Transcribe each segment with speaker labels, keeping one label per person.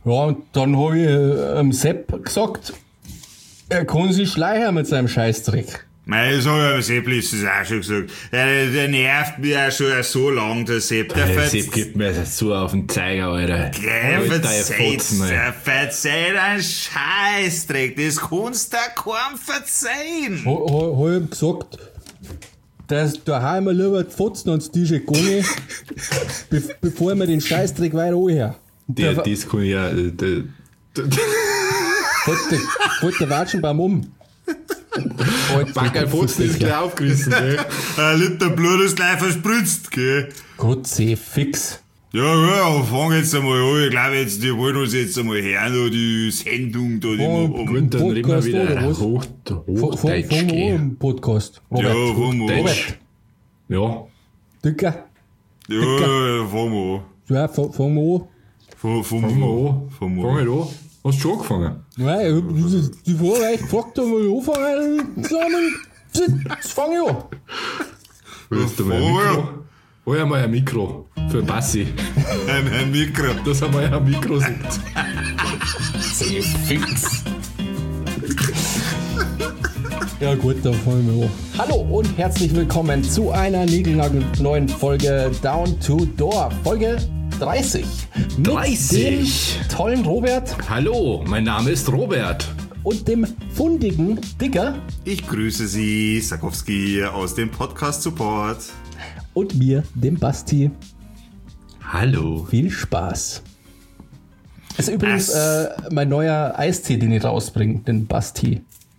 Speaker 1: Ja, und dann habe ich Sepp gesagt, er kann sich schleichen mit seinem Scheißdreck.
Speaker 2: Nein, das habe ich Sepp letztens auch schon gesagt. Der nervt mich ja schon so lang, der Sepp.
Speaker 3: Der Sepp gibt mir so auf den Zeiger, Alter.
Speaker 2: Der verzeiht einen Scheißdreck. Das kannst du keinem verzeihen.
Speaker 1: Habe ich ihm gesagt, dass daheim lieber die Fotzen ans Tisch gehen, bevor wir den Scheißdreck weiter anhören.
Speaker 3: Das kann ich ja...
Speaker 1: Fällt der Watschenbaum um.
Speaker 3: Backer Fotzen ist gleich aufgerissen, gell?
Speaker 2: Ein Liter Blut ist gleich verspritzt, gell?
Speaker 1: Gott sei fix.
Speaker 2: Ja, fang jetzt einmal an. Ich glaube, die wollen uns jetzt einmal hören, die Sendung da, die noch
Speaker 3: Gut, dann reden wir wieder Hochdeutsch.
Speaker 1: Fangen wir an im Podcast.
Speaker 2: Ja, fangen wir an.
Speaker 3: Ja.
Speaker 1: Dicker.
Speaker 2: Ja, fangen wir an.
Speaker 1: Ja, fangen wir an.
Speaker 2: Fangen wir an.
Speaker 3: Hast du schon angefangen?
Speaker 1: Nein, die Frage, ich gefragt habe, mal anfangen, jetzt fange ich an.
Speaker 3: Willst du mal ein Mikro? Hol ja mal ein Mikro für Bassi.
Speaker 2: Ein Mikro.
Speaker 3: Dass er mal ein Mikro sieht.
Speaker 1: Sehr fix. Ja gut, dann fangen wir an. Hallo und herzlich willkommen zu einer neuen Folge Down to Door. Folge 30. Mit dem tollen Robert.
Speaker 3: Hallo, mein Name ist Robert.
Speaker 1: Und dem fundigen Dicker.
Speaker 2: Ich grüße Sie, Sakowski aus dem Podcast Support.
Speaker 1: Und mir, dem Basti.
Speaker 3: Hallo.
Speaker 1: Viel Spaß. Das ist übrigens mein neuer Eistee, den ich rausbringe, den Basti.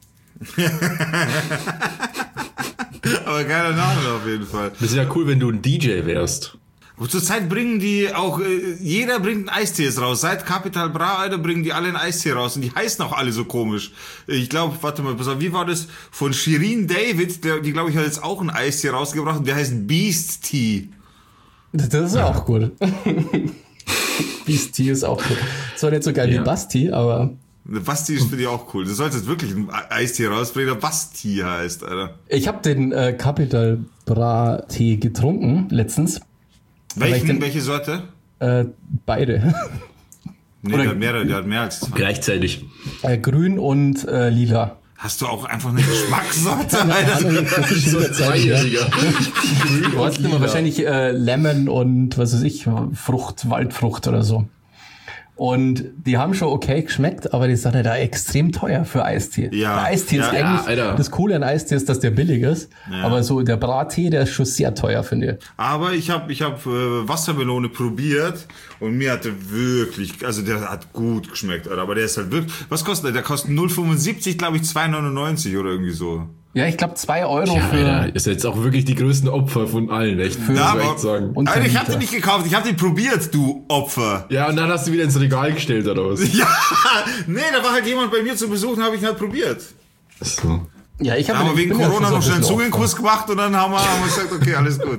Speaker 2: Aber geiler Name auf jeden Fall.
Speaker 3: Das ist ja cool, wenn du ein DJ wärst.
Speaker 2: Und zurzeit bringen die auch, jeder bringt einen Eistee raus. Seit Capital Bra, Alter, bringen die alle einen Eistee raus. Und die heißen auch alle so komisch. Ich glaube, warte mal, pass auf, wie war das? Von Shirin David, die glaube ich hat jetzt auch einen Eistee rausgebracht. Und der heißt Beast Tea.
Speaker 1: Das ist auch gut. Beast Tea ist auch gut. Zwar nicht so geil wie Basti, aber...
Speaker 2: Basti ist für die auch cool. Du solltest wirklich einen Eistee rausbringen, der Basti heißt, Alter.
Speaker 1: Ich habe den Capital Bra Tee getrunken letztens.
Speaker 2: Welche Sorte?
Speaker 1: Beide.
Speaker 2: Nee, der hat mehr als zwei.
Speaker 3: Gleichzeitig.
Speaker 1: Grün und lila.
Speaker 2: Hast du auch einfach eine Geschmackssorte, Alter?
Speaker 1: Das ist schon Zweijähriger. Du hast immer wahrscheinlich Lemon und was weiß ich, Frucht, Waldfrucht oder so. Und die haben schon okay geschmeckt, aber die sind halt da extrem teuer für Eistee. Ja, der Eistee ist eigentlich, das Coole an Eistee ist, dass der billig ist, aber so der Brattee, der ist schon sehr teuer, finde ich.
Speaker 2: Aber ich hab Wassermelone probiert und mir hatte wirklich, also der hat gut geschmeckt, Alter, aber der ist halt wirklich, was kostet der? Der kostet 0,75, glaube ich, 2,99 oder irgendwie so.
Speaker 1: Ja, ich glaube 2 Euro
Speaker 3: ja,
Speaker 1: für...
Speaker 3: Alter, ist jetzt auch wirklich die größten Opfer von allen, echt? Muss ich echt sagen.
Speaker 2: Alter, ich hab den nicht gekauft, ich hab den probiert, du Opfer.
Speaker 3: Ja, und dann hast du wieder ins Regal gestellt, oder was?
Speaker 2: Ja, nee, da war halt jemand bei mir zu Besuch und habe ich halt probiert.
Speaker 3: So.
Speaker 1: Ja, ich
Speaker 2: habe wegen Corona noch schnell einen Zungenkuss gemacht und dann haben wir gesagt, okay, alles gut.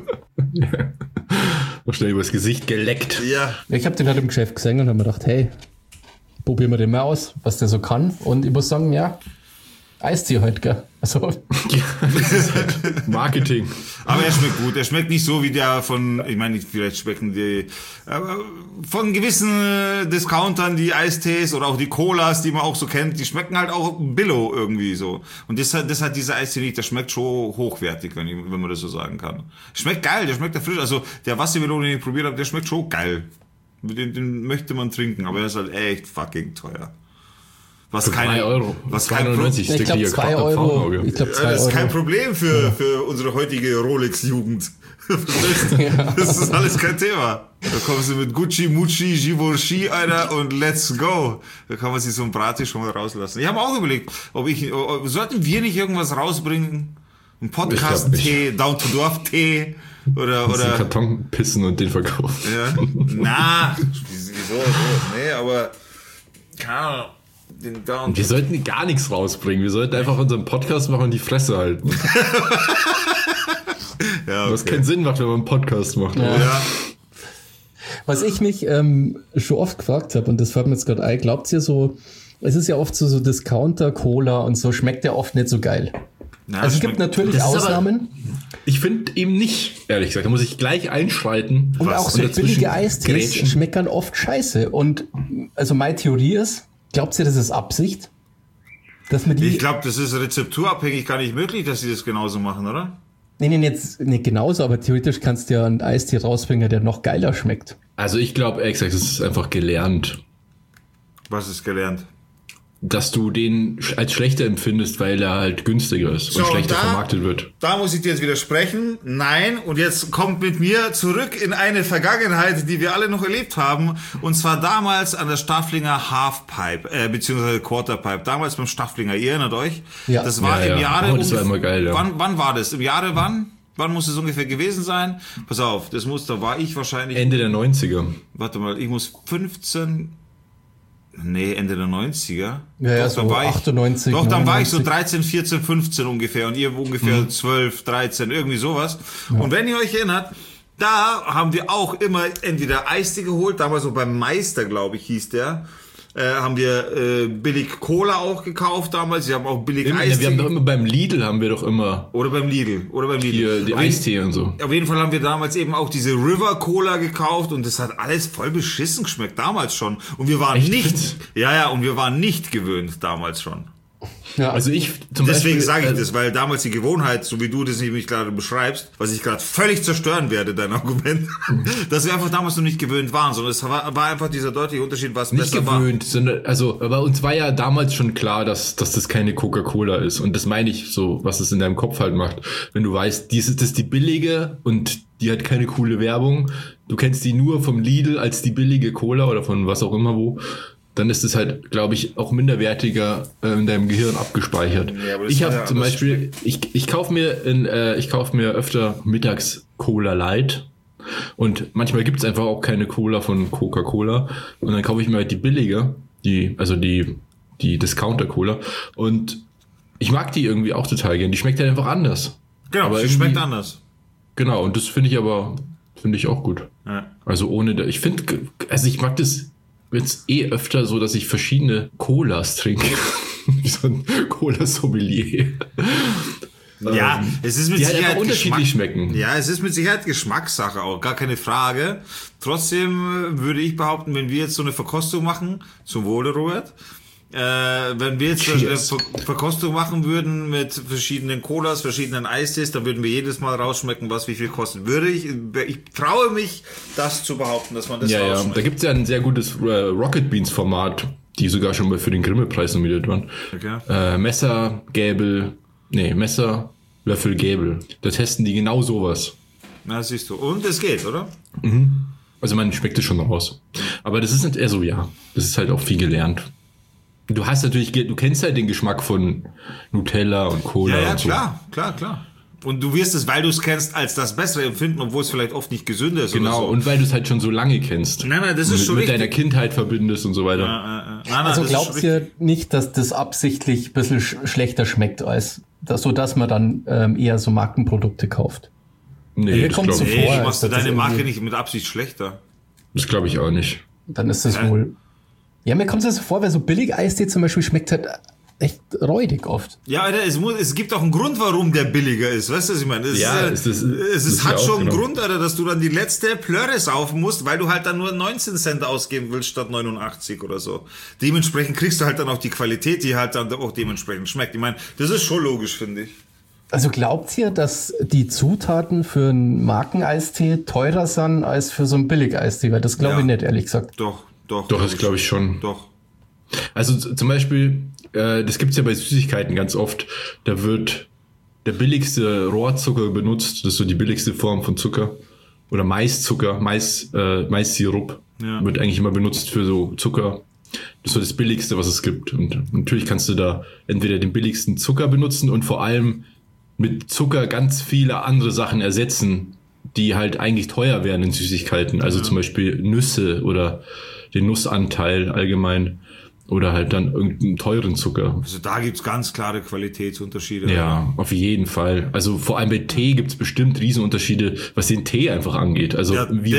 Speaker 3: Noch schnell übers Gesicht geleckt.
Speaker 2: Ja.
Speaker 1: Ich habe den halt im Geschäft gesehen und habe mir gedacht, hey, probieren wir den mal aus, was der so kann. Und ich muss sagen, ja, Eistee halt, gell? Also.
Speaker 3: Marketing.
Speaker 2: Aber er schmeckt gut. Er schmeckt nicht so wie der von, ich meine, vielleicht schmecken die, von gewissen Discountern die Eistees oder auch die Colas, die man auch so kennt, die schmecken halt auch Billo irgendwie so. Und das hat dieser Eistee nicht. Der schmeckt schon hochwertig, wenn man das so sagen kann. Schmeckt geil, der schmeckt ja frisch. Also der Wassermelone, den ich probiert habe, der schmeckt schon geil. Den möchte man trinken, aber er ist halt echt fucking teuer.
Speaker 3: Was kein 3 Euro.
Speaker 2: Was kein Problem.
Speaker 1: Ich glaube 2 Euro.
Speaker 2: Das ist kein Problem für unsere heutige Rolex-Jugend. Das ist alles kein Thema. Da kommst du mit Gucci, Mucci, Givenchy, Alter, und let's go. Da kann man sich so ein Braten schon mal rauslassen. Ich habe auch überlegt, sollten wir nicht irgendwas rausbringen? Ein Podcast-Tee, Down-to-Dorf-Tee oder
Speaker 3: Karton pissen und den verkaufen.
Speaker 2: Ja. Na, wieso? Nee, aber keine Ahnung.
Speaker 3: Wir sollten gar nichts rausbringen. Wir sollten einfach unseren Podcast machen und die Fresse halten.
Speaker 2: Ja, okay.
Speaker 3: Was keinen Sinn macht, wenn man einen Podcast macht.
Speaker 2: Ja.
Speaker 1: Was ich mich schon oft gefragt habe, und das fällt mir jetzt gerade ein, glaubt ihr so, es ist ja oft so Discounter-Cola und so, schmeckt ja oft nicht so geil.
Speaker 2: Ja,
Speaker 1: Also es gibt natürlich Ausnahmen.
Speaker 3: Ich finde eben nicht, ehrlich gesagt. Da muss ich gleich einschreiten.
Speaker 1: Und auch so
Speaker 3: dazwischen
Speaker 1: billige Eistees
Speaker 3: grätschen.
Speaker 1: schmeckern oft scheiße. Und also meine Theorie ist, glaubt ihr, das ist Absicht? Dass man die...
Speaker 2: Ich glaube, das ist rezepturabhängig gar nicht möglich, dass sie das genauso machen, oder?
Speaker 1: Nee, jetzt nicht genauso, aber theoretisch kannst du ja einen Eistee rausbringen, der noch geiler schmeckt.
Speaker 3: Also ich glaube, ehrlich gesagt, es ist einfach gelernt,
Speaker 2: Was ist gelernt?
Speaker 3: dass du den als schlechter empfindest, weil er halt günstiger ist und schlechter vermarktet wird.
Speaker 2: Da muss ich dir jetzt widersprechen. Nein, und jetzt kommt mit mir zurück in eine Vergangenheit, die wir alle noch erlebt haben. Und zwar damals an der Stafflinger Halfpipe, beziehungsweise Quarterpipe. Damals beim Stafflinger, ihr erinnert euch?
Speaker 1: Ja.
Speaker 2: Das war im Jahre...
Speaker 3: Oh, das war immer geil, ja.
Speaker 2: Wann war das? Im Jahre wann? Wann muss es ungefähr gewesen sein? Pass auf, da war ich wahrscheinlich...
Speaker 3: Ende der 90er.
Speaker 2: Warte mal, ich muss 15... Nee, Ende der 90er.
Speaker 1: Ja, so 98.
Speaker 2: Doch, dann
Speaker 1: 99.
Speaker 2: war ich so 13, 14, 15 ungefähr und ihr ungefähr 12, 13, irgendwie sowas. Ja. Und wenn ihr euch erinnert, da haben wir auch immer entweder Eistee geholt, damals so beim Meister, glaube ich, hieß der. Haben wir billig Cola auch gekauft damals. Sie haben auch billig Eistee.
Speaker 3: Wir haben doch immer beim Lidl
Speaker 2: Oder beim Lidl.
Speaker 3: Hier die Eistee und so.
Speaker 2: Auf jeden Fall haben wir damals eben auch diese River Cola gekauft und das hat alles voll beschissen geschmeckt, damals schon. Und wir waren wir waren nicht gewöhnt damals schon.
Speaker 1: Ja.
Speaker 3: Also
Speaker 2: deswegen sage ich das, weil damals die Gewohnheit, so wie du das nämlich gerade beschreibst, was ich gerade völlig zerstören werde, dein Argument, dass wir einfach damals noch nicht gewöhnt waren, sondern es war einfach dieser deutliche Unterschied, was
Speaker 3: nicht
Speaker 2: besser
Speaker 3: gewöhnt, sondern, also, aber uns war ja damals schon klar, dass das keine Coca-Cola ist. Und das meine ich so, was es in deinem Kopf halt macht. Wenn du weißt, das ist die billige und die hat keine coole Werbung. Du kennst die nur vom Lidl als die billige Cola oder von was auch immer wo. Dann ist es halt, glaube ich, auch minderwertiger in deinem Gehirn abgespeichert. Ja, ich habe zum Beispiel, ich kaufe mir öfter mittags Cola Light und manchmal gibt's einfach auch keine Cola von Coca-Cola und dann kaufe ich mir halt die billige, die Discounter Cola und ich mag die irgendwie auch total gern. Die schmeckt halt einfach anders.
Speaker 2: Genau, aber sie schmeckt anders.
Speaker 3: Genau, und das finde ich auch gut. Ja. Also ich mag das jetzt öfter so, dass ich verschiedene Colas trinke. Wie so ein Cola-Sommelier.
Speaker 2: Ja, es ist mit
Speaker 3: die
Speaker 2: Sicherheit
Speaker 3: halt unterschiedlich schmecken.
Speaker 2: Ja, es ist mit Sicherheit Geschmackssache auch, gar keine Frage. Trotzdem würde ich behaupten, wenn wir jetzt so eine Verkostung machen, zum Wohle, Robert, wenn wir jetzt eine Verkostung machen würden mit verschiedenen Colas, verschiedenen Eistees, dann würden wir jedes Mal rausschmecken, was wie viel kosten würde. Ich traue mich, das zu behaupten, dass man das rausschmeckt.
Speaker 3: Ja, da gibt's ja ein sehr gutes Rocket Beans Format, die sogar schon mal für den Grimme-Preis nominiert waren. Okay. Messer, Löffel, Gäbel. Da testen die genau sowas.
Speaker 2: Na, siehst du. Und es geht, oder?
Speaker 3: Mhm. Also man schmeckt es schon raus. Aber das ist nicht eher so, ja. Das ist halt auch viel gelernt. Du kennst halt den Geschmack von Nutella und Cola.
Speaker 2: Ja,
Speaker 3: und so.
Speaker 2: Klar. Und du wirst es, weil du es kennst, als das Bessere empfinden, obwohl es vielleicht oft nicht gesünder ist.
Speaker 3: Genau,
Speaker 2: oder so.
Speaker 3: Und weil du es halt schon so lange kennst.
Speaker 2: Nein, das ist schon
Speaker 3: mit deiner Kindheit verbindest und so weiter.
Speaker 1: Also glaubt ihr nicht, dass das absichtlich ein bisschen schlechter schmeckt, als so dass man dann eher so Markenprodukte kauft?
Speaker 3: Nee, das glaube ich
Speaker 2: nicht. Machst du deine Marke nicht mit Absicht schlechter?
Speaker 3: Das glaube ich auch nicht.
Speaker 1: Dann ist das wohl... Ja, mir kommt es so vor, weil so billig Eistee zum Beispiel schmeckt halt echt räudig oft.
Speaker 2: Ja, Alter, es gibt auch einen Grund, warum der billiger ist. Weißt du, was ich meine? Es hat schon einen Grund, Alter, dass du dann die letzte Plörre saufen musst, weil du halt dann nur 19 Cent ausgeben willst statt 89 oder so. Dementsprechend kriegst du halt dann auch die Qualität, die halt dann auch dementsprechend schmeckt. Ich meine, das ist schon logisch, finde ich.
Speaker 1: Also glaubt ihr, dass die Zutaten für einen Markeneistee teurer sind als für so einen Billig-Eistee? Weil das glaube ich nicht, ehrlich gesagt.
Speaker 2: Doch,
Speaker 3: das glaube ich schon.
Speaker 2: Doch.
Speaker 3: Also zum Beispiel, das gibt's ja bei Süßigkeiten ganz oft, da wird der billigste Rohrzucker benutzt, das ist so die billigste Form von Zucker. Oder Maiszucker, Maissirup wird eigentlich immer benutzt für so Zucker. Das ist so das Billigste, was es gibt. Und natürlich kannst du da entweder den billigsten Zucker benutzen und vor allem mit Zucker ganz viele andere Sachen ersetzen, die halt eigentlich teuer wären in Süßigkeiten. Also zum Beispiel Nüsse oder den Nussanteil allgemein oder halt dann irgendeinen teuren Zucker.
Speaker 2: Also da gibt's ganz klare Qualitätsunterschiede.
Speaker 3: Ja, auf jeden Fall. Also vor allem bei Tee gibt's bestimmt Riesenunterschiede, was den Tee einfach angeht. Also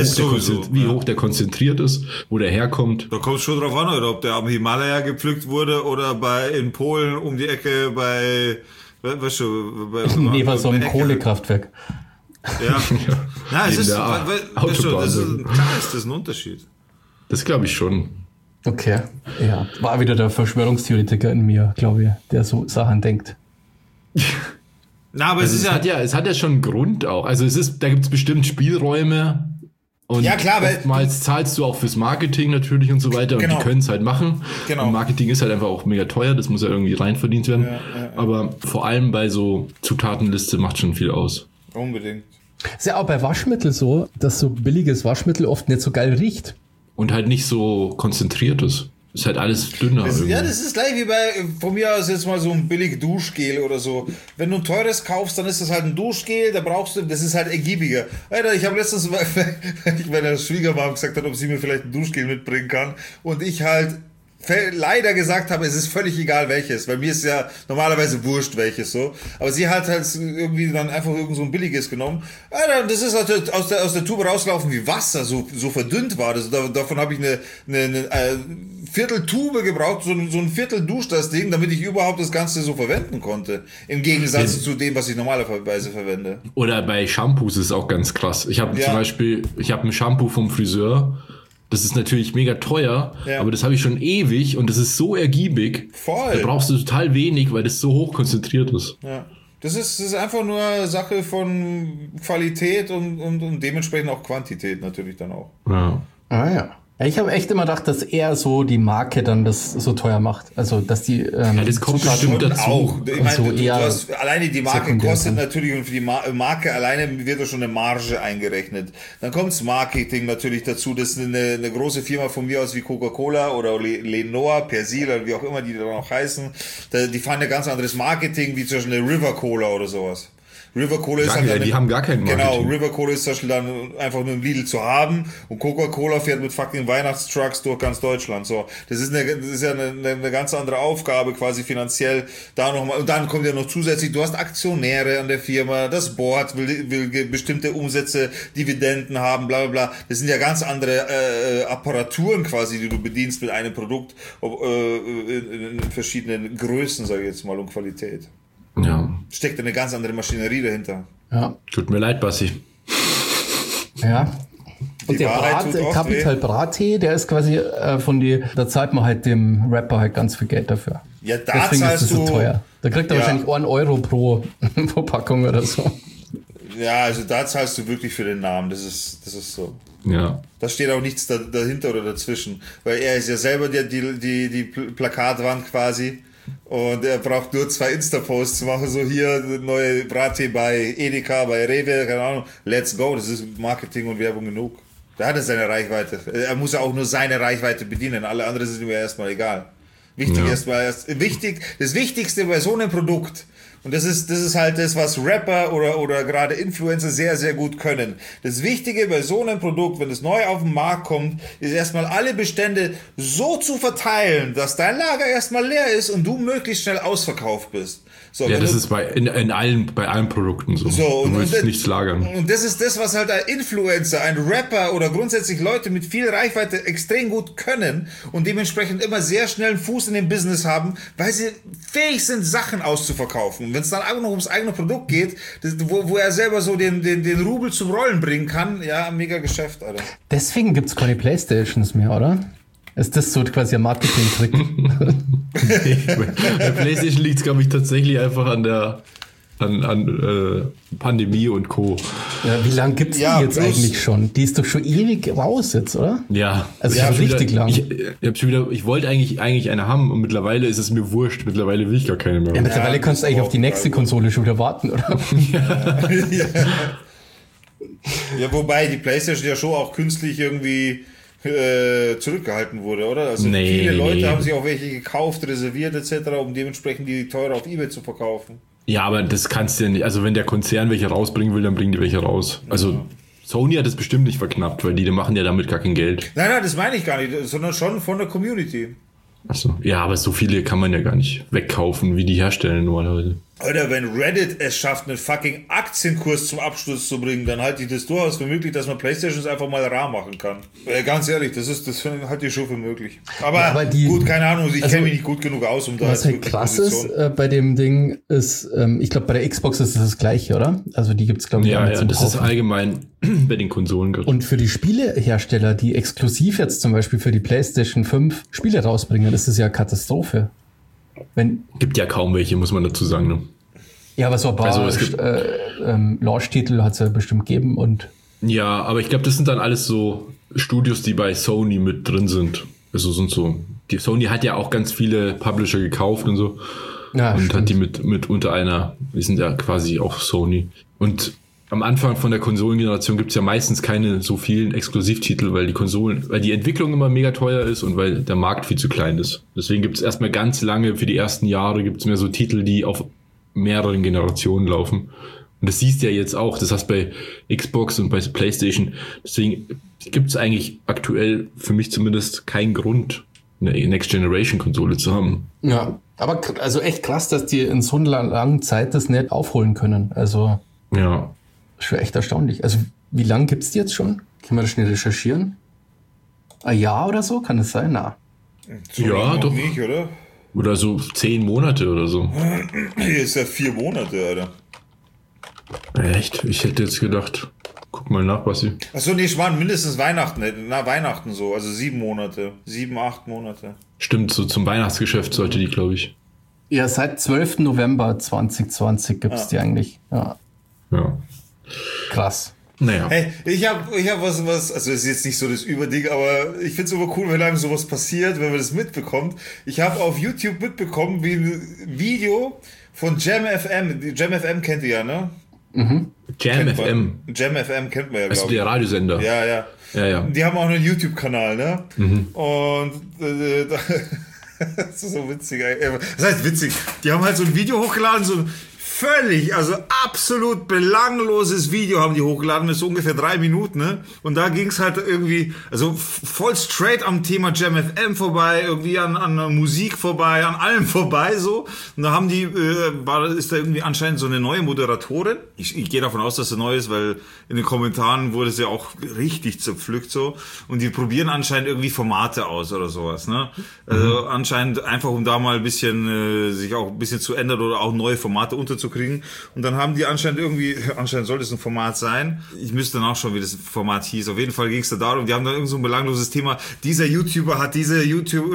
Speaker 3: wie hoch der konzentriert ist, wo der herkommt.
Speaker 2: Da kommt es schon drauf an, oder ob der am Himalaya gepflückt wurde oder in Polen um die Ecke bei Weißt du,
Speaker 1: Neben so einem Kohlekraftwerk.
Speaker 2: Ja. Ja, es ist,
Speaker 3: Autobahn.
Speaker 2: klar ist das ein Unterschied.
Speaker 3: Das glaube ich schon.
Speaker 1: Okay, ja. War wieder der Verschwörungstheoretiker in mir, glaube ich, der so Sachen denkt.
Speaker 2: Na, aber
Speaker 3: Also es hat ja schon einen Grund auch. Also da gibt es bestimmt Spielräume. Und
Speaker 2: ja, klar, weil
Speaker 3: oftmals zahlst du auch fürs Marketing natürlich und so weiter.
Speaker 2: Genau.
Speaker 3: Und die können es halt machen.
Speaker 2: Genau.
Speaker 3: Und Marketing ist halt einfach auch mega teuer. Das muss ja irgendwie reinverdient werden. Aber vor allem bei so Zutatenliste macht schon viel aus.
Speaker 2: Unbedingt.
Speaker 1: Ist ja auch bei Waschmittel so, dass so billiges Waschmittel oft nicht so geil riecht.
Speaker 3: Und halt nicht so konzentriert ist. Ist halt alles dünner.
Speaker 2: Das ist gleich wie von mir aus jetzt mal so ein billig Duschgel oder so. Wenn du ein teures kaufst, dann ist das halt ein Duschgel, das ist halt ergiebiger. Alter, ich habe letztens, wenn ich meiner Schwiegermama gesagt habe, ob sie mir vielleicht ein Duschgel mitbringen kann und ich halt leider gesagt habe, es ist völlig egal welches, weil mir ist ja normalerweise wurscht welches so, aber sie hat halt irgendwie dann einfach irgend so ein billiges genommen. Alter, das ist halt aus der Tube rausgelaufen wie Wasser, so verdünnt war das. Davon habe ich eine Vierteltube gebraucht, so ein Viertel Dusch das Ding, damit ich überhaupt das Ganze so verwenden konnte. Im Gegensatz zu dem, was ich normalerweise verwende.
Speaker 3: Oder bei Shampoos ist es auch ganz krass. Ich habe zum Beispiel, ein Shampoo vom Friseur. Das ist natürlich mega teuer, aber das habe ich schon ewig und das ist so ergiebig.
Speaker 2: Voll.
Speaker 3: Da brauchst du total wenig, weil das so hoch konzentriert ist.
Speaker 2: Ja. Das ist einfach nur Sache von Qualität und dementsprechend auch Quantität natürlich dann auch.
Speaker 3: Ja.
Speaker 1: Ah ja. Ich habe echt immer gedacht, dass eher so die Marke dann das so teuer macht. Also, dass die
Speaker 3: das kommt bestimmt dazu.
Speaker 2: Auch. Ich meine,
Speaker 1: so
Speaker 2: du hast, alleine die Marke kostet
Speaker 1: ne?
Speaker 2: natürlich und für die Marke alleine wird da schon eine Marge eingerechnet. Dann kommt's Marketing natürlich dazu. Das ist eine große Firma von mir aus wie Coca-Cola oder Lenoir, Persil oder wie auch immer die da noch heißen. Die fahren ein ganz anderes Marketing wie zum Beispiel eine River Cola oder sowas. River Cola ist halt
Speaker 3: die haben gar kein Marketing.
Speaker 2: Genau, River Cola ist zum Beispiel dann einfach nur im Lidl zu haben und Coca-Cola fährt mit fucking Weihnachtstrucks durch ganz Deutschland. So, das ist ja eine ganz andere Aufgabe quasi finanziell. Da nochmal, und dann kommt ja noch zusätzlich, du hast Aktionäre an der Firma, das Board will bestimmte Umsätze, Dividenden haben, bla bla bla. Das sind ja ganz andere Apparaturen quasi, die du bedienst mit einem Produkt in verschiedenen Größen, sage ich jetzt mal, und Qualität.
Speaker 3: Ja.
Speaker 2: Steckt eine ganz andere Maschinerie dahinter.
Speaker 1: Ja.
Speaker 3: Tut mir leid, Bassi.
Speaker 1: Ja. Und der Capital Bra-Tee, der ist quasi da zahlt man halt dem Rapper halt ganz viel Geld dafür.
Speaker 2: Ja, da
Speaker 1: deswegen
Speaker 2: zahlst
Speaker 1: ist das so teuer. Da kriegt er wahrscheinlich 1 Euro pro Packung oder so.
Speaker 2: Ja, also da zahlst du wirklich für den Namen. Das ist so.
Speaker 3: Ja.
Speaker 2: Da steht auch nichts dahinter oder dazwischen. Weil er ist ja selber die Plakatwand quasi. Und er braucht nur 2 Insta-Posts zu machen, so hier neue Brattee bei Edeka, bei Rewe, keine Ahnung, let's go, das ist Marketing und Werbung genug. Da hat er seine Reichweite. Er muss ja auch nur seine Reichweite bedienen, alle anderen sind ihm ja erstmal egal. Das Wichtigste bei so einem Produkt, und das ist halt das, was Rapper oder gerade Influencer sehr, sehr gut können. Das Wichtige bei so einem Produkt, wenn es neu auf den Markt kommt, ist erstmal alle Bestände so zu verteilen, dass dein Lager erstmal leer ist und du möglichst schnell ausverkauft bist. So,
Speaker 3: ja, das ist bei allen Produkten so. Du willst nichts lagern.
Speaker 2: Und das ist das, was halt ein Influencer, ein Rapper oder grundsätzlich Leute mit viel Reichweite extrem gut können und dementsprechend immer sehr schnell einen Fuß in dem Business haben, weil sie fähig sind, Sachen auszuverkaufen. Und wenn es dann auch noch ums eigene Produkt geht, wo er selber so den Rubel zum Rollen bringen kann, ja, mega Geschäft, Alter.
Speaker 1: Deswegen gibt's keine Playstations mehr, oder? Ist das so quasi ein Marketing-Trick?
Speaker 3: Bei PlayStation liegt es, glaube ich, tatsächlich einfach an Pandemie und Co.
Speaker 1: Ja, wie lange gibt's die jetzt eigentlich schon? Die ist doch schon ewig raus jetzt, oder?
Speaker 3: Ja.
Speaker 1: Also schon richtig lang.
Speaker 3: Ich wollte eigentlich eine haben und mittlerweile ist es mir wurscht. Mittlerweile will ich gar keine mehr.
Speaker 1: Ja, mittlerweile kannst du eigentlich auf die nächste Konsole schon wieder warten, oder?
Speaker 2: Ja, wobei die PlayStation ja schon auch künstlich irgendwie zurückgehalten wurde, oder? Also viele Leute haben sich auch welche gekauft, reserviert etc., um dementsprechend die teurer auf eBay zu verkaufen.
Speaker 3: Ja, aber das kannst du ja nicht. Also wenn der Konzern welche rausbringen will, dann bringen die welche raus. Also Sony hat es bestimmt nicht verknappt, weil die machen ja damit gar kein Geld.
Speaker 2: Nein, das meine ich gar nicht, sondern schon von der Community.
Speaker 3: Achso. Ja, aber so viele kann man ja gar nicht wegkaufen, wie die herstellen normalerweise.
Speaker 2: Alter, wenn Reddit es schafft, einen fucking Aktienkurs zum Absturz zu bringen, dann halte ich das durchaus für möglich, dass man Playstations einfach mal rar machen kann. Ganz ehrlich, das halte ich schon für möglich. Aber gut, keine Ahnung, ich kenne mich nicht gut genug aus, um da
Speaker 1: was halt krass ist bei dem Ding ist, ich glaube, bei der Xbox ist das Gleiche, oder? Also die gibt's glaube ich
Speaker 3: auch nicht zum Kaufen. Ist allgemein bei den Konsolen.
Speaker 1: Und für die Spielehersteller, die exklusiv jetzt zum Beispiel für die PlayStation 5 Spiele rausbringen, ist es ja Katastrophe.
Speaker 3: Gibt ja kaum welche, muss man dazu sagen. Ne?
Speaker 1: Ja, aber so ein paar Launch-Titel hat es ja bestimmt gegeben. Und
Speaker 3: ja, aber ich glaube, das sind dann alles so Studios, die bei Sony mit drin sind. Also sind so. Die Sony hat ja auch ganz viele Publisher gekauft und so. Ja, und stimmt. Hat die mit unter einer, die sind ja quasi auch Sony. Und am Anfang von der Konsolengeneration gibt es ja meistens keine so vielen Exklusivtitel, weil die Entwicklung immer mega teuer ist und weil der Markt viel zu klein ist. Deswegen gibt es erstmal ganz lange, für die ersten Jahre gibt es mehr so Titel, die auf mehreren Generationen laufen. Und das siehst du ja jetzt auch, das heißt bei Xbox und bei PlayStation. Deswegen gibt es eigentlich aktuell für mich zumindest keinen Grund, eine Next-Generation-Konsole zu haben.
Speaker 1: Ja, aber also echt krass, dass die in so einer langen Zeit das nicht aufholen können. Also
Speaker 3: ja.
Speaker 1: Schon echt erstaunlich. Also, wie lange gibt's die jetzt schon? Können wir das schnell recherchieren? Ein Jahr oder so? Kann es sein? Na.
Speaker 2: So ja, doch. Nicht, oder?
Speaker 3: Oder so 10 Monate oder so.
Speaker 2: Hier ist ja 4 Monate, Alter.
Speaker 3: Echt? Ich hätte jetzt gedacht, guck mal nach, was sie.
Speaker 2: Achso, nee, ich meine mindestens Weihnachten. Weihnachten so. Also 7 Monate. 7, 8 Monate.
Speaker 3: Stimmt, so zum Weihnachtsgeschäft sollte die, glaube ich.
Speaker 1: Ja, seit 12. November 2020 gibt's die eigentlich. Ja. Krass.
Speaker 3: Naja.
Speaker 2: Hey, ich hab was, also das ist jetzt nicht so das Überding, aber ich find's immer cool, wenn einem sowas passiert, wenn man das mitbekommt. Ich habe auf YouTube mitbekommen, wie ein Video von Jam FM. Jam FM kennt ihr ja, ne?
Speaker 3: Mhm. Jam FM.
Speaker 2: Jam FM kennt man ja, glaube ich.
Speaker 3: Also der Radiosender.
Speaker 2: Ja. Die haben auch einen YouTube-Kanal, ne?
Speaker 3: Mhm.
Speaker 2: Und das ist so witzig. Das heißt witzig. Die haben halt so ein Video hochgeladen, so völlig, also absolut belangloses Video haben die hochgeladen, das ist so ungefähr 3 Minuten, ne? Und da ging's halt irgendwie, also voll straight am Thema Jam FM vorbei, irgendwie an Musik vorbei, an allem vorbei, so. Und da haben die, ist da irgendwie anscheinend so eine neue Moderatorin. Ich gehe davon aus, dass sie neu ist, weil in den Kommentaren wurde es ja auch richtig zerpflückt, so. Und die probieren anscheinend irgendwie Formate aus oder sowas, ne? Also anscheinend einfach, um da mal ein bisschen, sich auch ein bisschen zu ändern oder auch neue Formate unterzukriegen. Und dann haben die anscheinend sollte es ein Format sein. Ich müsste dann auch schon, wie das Format hieß. Auf jeden Fall ging es da darum, die haben dann irgend so ein belangloses Thema. Dieser YouTuber hat diesem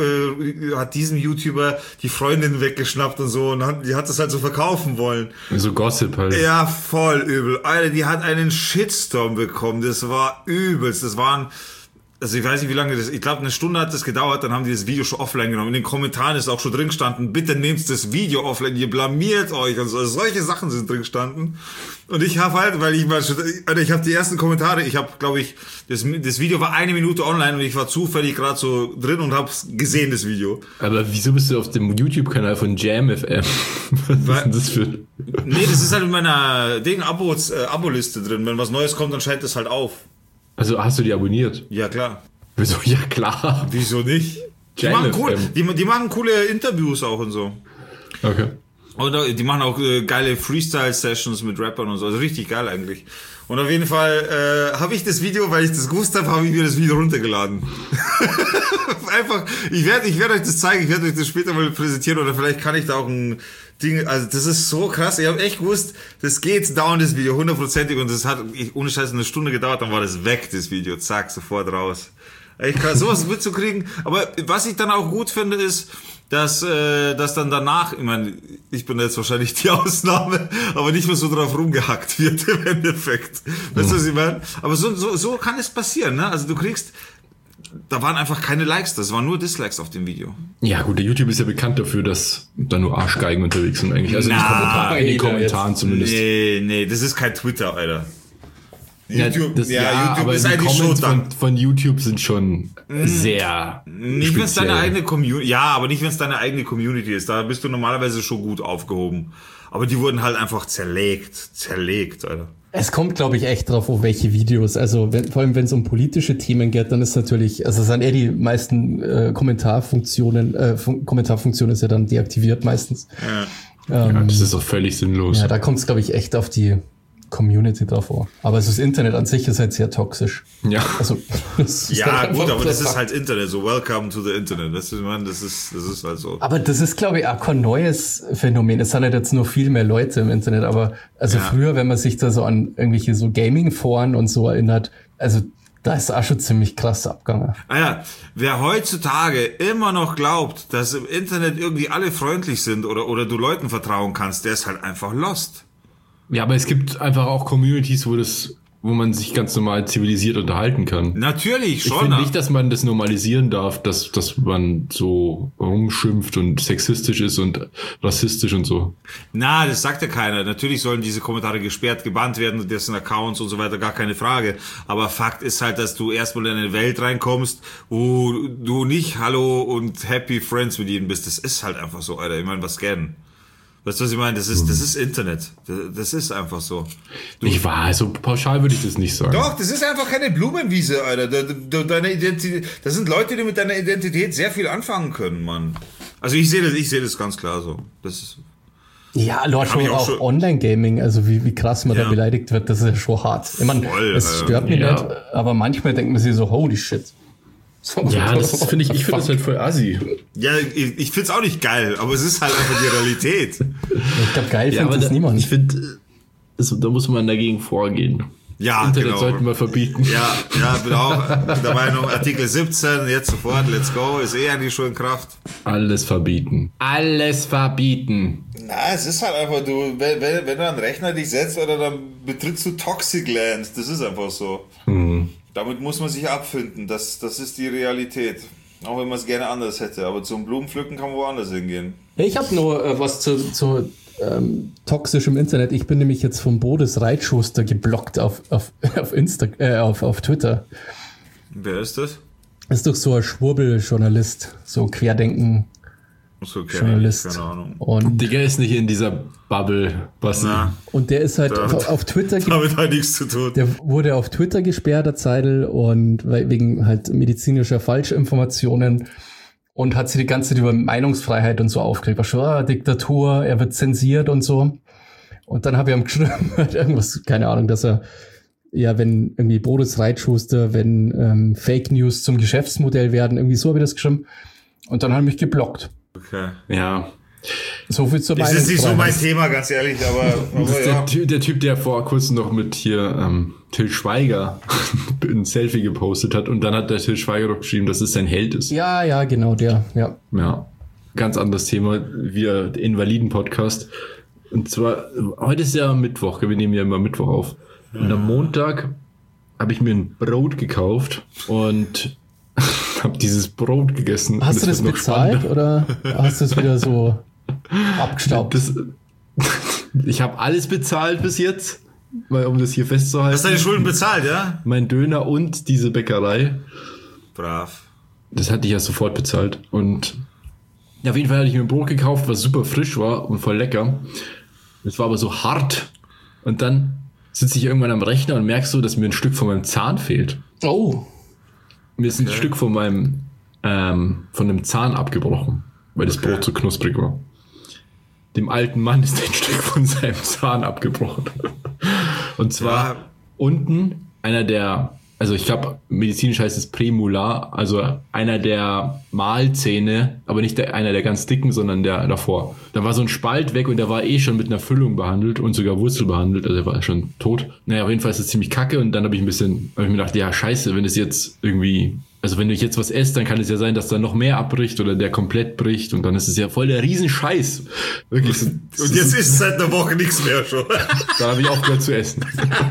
Speaker 2: YouTuber die Freundin weggeschnappt und so und die hat das halt so verkaufen wollen.
Speaker 3: So Gossip halt.
Speaker 2: Ja, voll übel. Alter, die hat einen Shitstorm bekommen. Das war übelst. Also ich weiß nicht, wie lange ich glaube, eine Stunde hat das gedauert, dann haben die das Video schon offline genommen. In den Kommentaren ist auch schon drin gestanden, bitte nehmt das Video offline, ihr blamiert euch und so. Also solche Sachen sind drin gestanden. Und ich habe halt, ich habe die ersten Kommentare, ich habe, glaube ich, das Video war 1 Minute online und ich war zufällig gerade so drin und hab's gesehen, das Video.
Speaker 3: Aber wieso bist du auf dem YouTube-Kanal von Jam FM? Was ist denn das für?
Speaker 2: Nee, das ist halt in meiner Abo-Liste drin. Wenn was Neues kommt, dann schaltet das halt auf.
Speaker 3: Also hast du die abonniert?
Speaker 2: Ja, klar.
Speaker 3: Wieso? Ja, klar.
Speaker 2: Wieso nicht? Die machen coole Interviews auch und so.
Speaker 3: Okay.
Speaker 2: Und die machen auch geile Freestyle-Sessions mit Rappern und so. Also richtig geil eigentlich. Und auf jeden Fall habe ich das Video, weil ich das gewusst habe ich mir das Video runtergeladen. Einfach, ich werde euch das zeigen, ich werde euch das später mal präsentieren oder vielleicht kann ich da auch ein Ding, also das ist so krass, ich habe echt gewusst, das geht down, das Video, 100%ig und das hat ohne Scheiß 1 Stunde gedauert, dann war das weg, das Video, zack, sofort raus. Echt krass, sowas mitzukriegen, aber was ich dann auch gut finde ist, dass dann danach, ich meine, ich bin jetzt wahrscheinlich die Ausnahme, aber nicht mehr so drauf rumgehackt wird im Endeffekt. Weißt du, was ich meine? Aber so kann es passieren, ne? Also du kriegst, da waren einfach keine Likes, das waren nur Dislikes auf dem Video.
Speaker 3: Ja gut, der YouTube ist ja bekannt dafür, dass da nur Arschgeigen unterwegs sind eigentlich. Also in den Kommentaren zumindest.
Speaker 2: Nee, das ist kein Twitter, Alter.
Speaker 3: YouTube, YouTube aber ist eigentlich schon von YouTube sind schon sehr
Speaker 2: nicht, wenn es deine eigene Community, ja, aber nicht, wenn es deine eigene Community ist. Da bist du normalerweise schon gut aufgehoben. Aber die wurden halt einfach zerlegt, Alter.
Speaker 1: Es kommt, glaube ich, echt drauf, auf welche Videos. Also vor allem, wenn es um politische Themen geht, dann ist natürlich, also sind die meisten Kommentarfunktionen ist ja dann deaktiviert meistens.
Speaker 2: Ja.
Speaker 3: Das ist doch völlig sinnlos.
Speaker 1: Ja, da kommt es, glaube ich, echt auf die Community drauf vor. Aber also das Internet an sich ist halt sehr toxisch.
Speaker 3: Ja.
Speaker 1: Also,
Speaker 2: ja, gut, aber das ist halt Internet, so welcome to the Internet. Weißt du, ich meine, das ist halt so.
Speaker 1: Aber das ist, glaube ich, auch kein neues Phänomen. Es sind halt jetzt nur viel mehr Leute im Internet, aber also früher, wenn man sich da so an irgendwelche so Gaming-Foren und so erinnert, also da ist auch schon ziemlich krass abgegangen.
Speaker 2: Wer heutzutage immer noch glaubt, dass im Internet irgendwie alle freundlich sind oder du Leuten vertrauen kannst, der ist halt einfach lost.
Speaker 3: Ja, aber es gibt einfach auch Communities, wo man sich ganz normal zivilisiert unterhalten kann.
Speaker 2: Natürlich schon.
Speaker 3: Ich finde nicht, dass man das normalisieren darf, dass man so rumschimpft und sexistisch ist und rassistisch und so.
Speaker 2: Na, das sagt ja keiner. Natürlich sollen diese Kommentare gesperrt, gebannt werden, dessen Accounts und so weiter, gar keine Frage. Aber Fakt ist halt, dass du erstmal in eine Welt reinkommst, wo du nicht Hallo und Happy Friends mit jedem bist. Das ist halt einfach so, Alter. Ich meine, was scannen? Weißt du, was ich meine? Das ist Internet. Das ist einfach so.
Speaker 3: Nicht wahr, so pauschal würde ich das nicht sagen.
Speaker 2: Doch, das ist einfach keine Blumenwiese, Alter. Deine Identität, das sind Leute, die mit deiner Identität sehr viel anfangen können, Mann. Also ich sehe das ganz klar so. Das ist
Speaker 1: ja, Lord, schon auch Online-Gaming, also wie krass man da beleidigt wird, das ist ja schon hart. Ich meine, es stört mich nicht, aber manchmal denkt man sich so, holy shit.
Speaker 3: Ja, das finde ich finde das halt voll assi.
Speaker 2: Ja, ich find's auch nicht geil, aber es ist halt einfach die Realität.
Speaker 1: Ich glaube, geil findet es niemand.
Speaker 3: Ich finde, da muss man dagegen vorgehen.
Speaker 2: Ja,
Speaker 3: Internet
Speaker 2: genau.
Speaker 3: sollten wir verbieten.
Speaker 2: Ja, bin auch der Meinung, Artikel 17, jetzt sofort, let's go, ist eigentlich schon in Kraft.
Speaker 3: Alles verbieten. Alles verbieten.
Speaker 2: Na, es ist halt einfach, wenn du an den Rechner dich setzt, oder dann betrittst du Toxic Land, das ist einfach so. Damit muss man sich abfinden, das ist die Realität. Auch wenn man es gerne anders hätte, aber zum Blumenpflücken kann man woanders hingehen.
Speaker 1: Ich habe nur was zu toxischem Internet. Ich bin nämlich jetzt vom Boris Reitschuster geblockt auf Twitter.
Speaker 2: Wer ist das?
Speaker 1: Ist doch so ein Schwurbel-Journalist, so Querdenken. Journalist.
Speaker 2: Keine Ahnung.
Speaker 3: Und Digga ist nicht in dieser Bubble, was?
Speaker 1: Und der ist halt auf Twitter.
Speaker 2: Damit hat nichts zu tun.
Speaker 1: Der wurde auf Twitter gesperrt, der Zeidel, und wegen halt medizinischer Falschinformationen, und hat sich die ganze Zeit über Meinungsfreiheit und so aufgeregt. Schon Diktatur, er wird zensiert und so. Und dann habe ich ihm geschrieben, irgendwas, keine Ahnung, dass er, ja, wenn irgendwie Boris Reitschuster, wenn Fake News zum Geschäftsmodell werden, irgendwie so habe ich das geschrieben. Und dann hat er mich geblockt.
Speaker 2: Okay.
Speaker 3: Ja.
Speaker 1: So viel zur
Speaker 2: Meinungsfreiheit. Das ist nicht so mein Thema, ganz ehrlich, aber
Speaker 3: das ist der Typ, der vor kurzem noch mit hier Till Schweiger ein Selfie gepostet hat, und dann hat der Till Schweiger doch geschrieben, dass es sein Held ist.
Speaker 1: Ja, genau, der, ja.
Speaker 3: Ja, ganz anderes Thema, wieder der Invaliden-Podcast. Und zwar, heute ist ja Mittwoch, wir nehmen ja immer Mittwoch auf. Und am Montag habe ich mir ein Brot gekauft und habe dieses Brot gegessen.
Speaker 1: Hast du das bezahlt oder hast du es wieder so abgestaubt?
Speaker 3: Ich habe alles bezahlt bis jetzt, um das hier festzuhalten.
Speaker 2: Hast du deine Schulden bezahlt, ja?
Speaker 3: Mein Döner und diese Bäckerei.
Speaker 2: Brav.
Speaker 3: Das hatte ich ja sofort bezahlt. Und ja, auf jeden Fall hatte ich mir ein Brot gekauft, was super frisch war und voll lecker. Es war aber so hart. Und dann sitze ich irgendwann am Rechner und merkst so, dass mir ein Stück von meinem Zahn fehlt.
Speaker 1: Oh.
Speaker 3: Mir ist ein Stück von dem Zahn abgebrochen, weil das Brot so knusprig war. Dem alten Mann ist ein Stück von seinem Zahn abgebrochen. Und zwar unten einer der, also ich glaube, medizinisch heißt es Prämolar, also einer der Mahlzähne, aber nicht einer der ganz dicken, sondern der davor. Da war so ein Spalt weg und der war schon mit einer Füllung behandelt und sogar Wurzel behandelt, also der war schon tot. Naja, auf jeden Fall ist das ziemlich kacke, und dann habe ich mir gedacht, ja scheiße, wenn es jetzt irgendwie, also wenn ich jetzt was esse, dann kann es ja sein, dass da noch mehr abbricht oder der komplett bricht, und dann ist es ja voll der Riesenscheiß. Wirklich.
Speaker 2: Und jetzt ist seit einer Woche nichts mehr schon.
Speaker 3: Da habe ich aufgehört zu essen.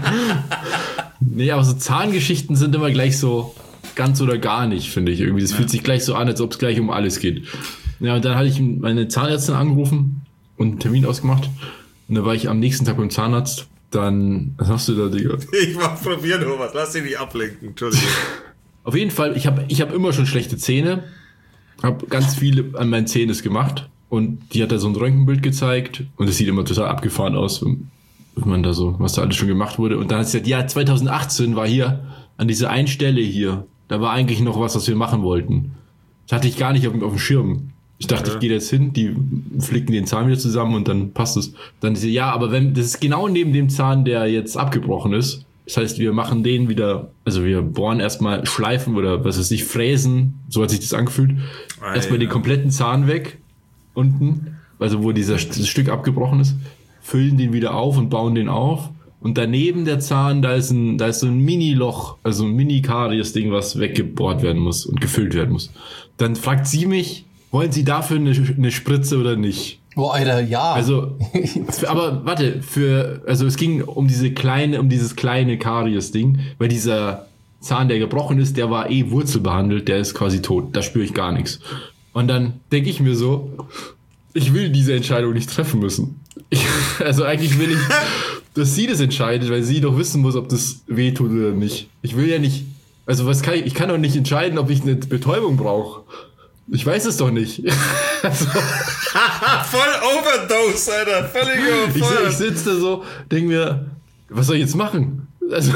Speaker 3: Nee, aber so Zahngeschichten sind immer gleich so ganz oder gar nicht, finde ich. Irgendwie, das fühlt sich gleich so an, als ob es gleich um alles geht. Ja, und dann hatte ich meine Zahnärztin angerufen und einen Termin ausgemacht. Und dann war ich am nächsten Tag beim Zahnarzt. Dann, was hast du da, Digga?
Speaker 2: Ich mach probieren, Thomas. Lass dich nicht ablenken. Entschuldigung.
Speaker 3: Auf jeden Fall, ich hab immer schon schlechte Zähne. Hab ganz viele an meinen Zähnen gemacht. Und die hat da so ein Röntgenbild gezeigt. Und es sieht immer total abgefahren aus, wenn man da so, was da alles schon gemacht wurde. Und dann hat sie gesagt, ja, 2018 war hier an dieser einen Stelle hier, da war eigentlich noch was wir machen wollten. Das hatte ich gar nicht auf dem Schirm. Ich dachte, ich gehe jetzt hin, die flicken den Zahn wieder zusammen und dann passt es. Dann ist sie, ja, aber das ist genau neben dem Zahn, der jetzt abgebrochen ist. Das heißt, wir machen den wieder, also wir bohren erstmal, schleifen oder was weiß ich, fräsen, so hat sich das angefühlt. Erstmal den kompletten Zahn weg, unten, also wo dieses Stück abgebrochen ist, füllen den wieder auf und bauen den auf. Und daneben der Zahn, da ist so ein Mini-Loch, also ein Mini-Karies-Ding, was weggebohrt werden muss und gefüllt werden muss. Dann fragt sie mich, wollen Sie dafür eine Spritze oder nicht?
Speaker 1: Oh, Alter, ja.
Speaker 3: Also, aber warte, also es ging um dieses kleine Karies-Ding, weil dieser Zahn, der gebrochen ist, der war wurzelbehandelt, der ist quasi tot, da spüre ich gar nichts. Und dann denke ich mir so, ich will diese Entscheidung nicht treffen müssen. Also eigentlich will ich, dass sie das entscheidet, weil sie doch wissen muss, ob das weh tut oder nicht. Ich will ja nicht, also ich kann doch nicht entscheiden, ob ich eine Betäubung brauche. Ich weiß es doch nicht. Also,
Speaker 2: voll Overdose, Alter. Völlig überfordert.
Speaker 3: Ich sitze da so, denke mir, was soll ich jetzt machen? Also,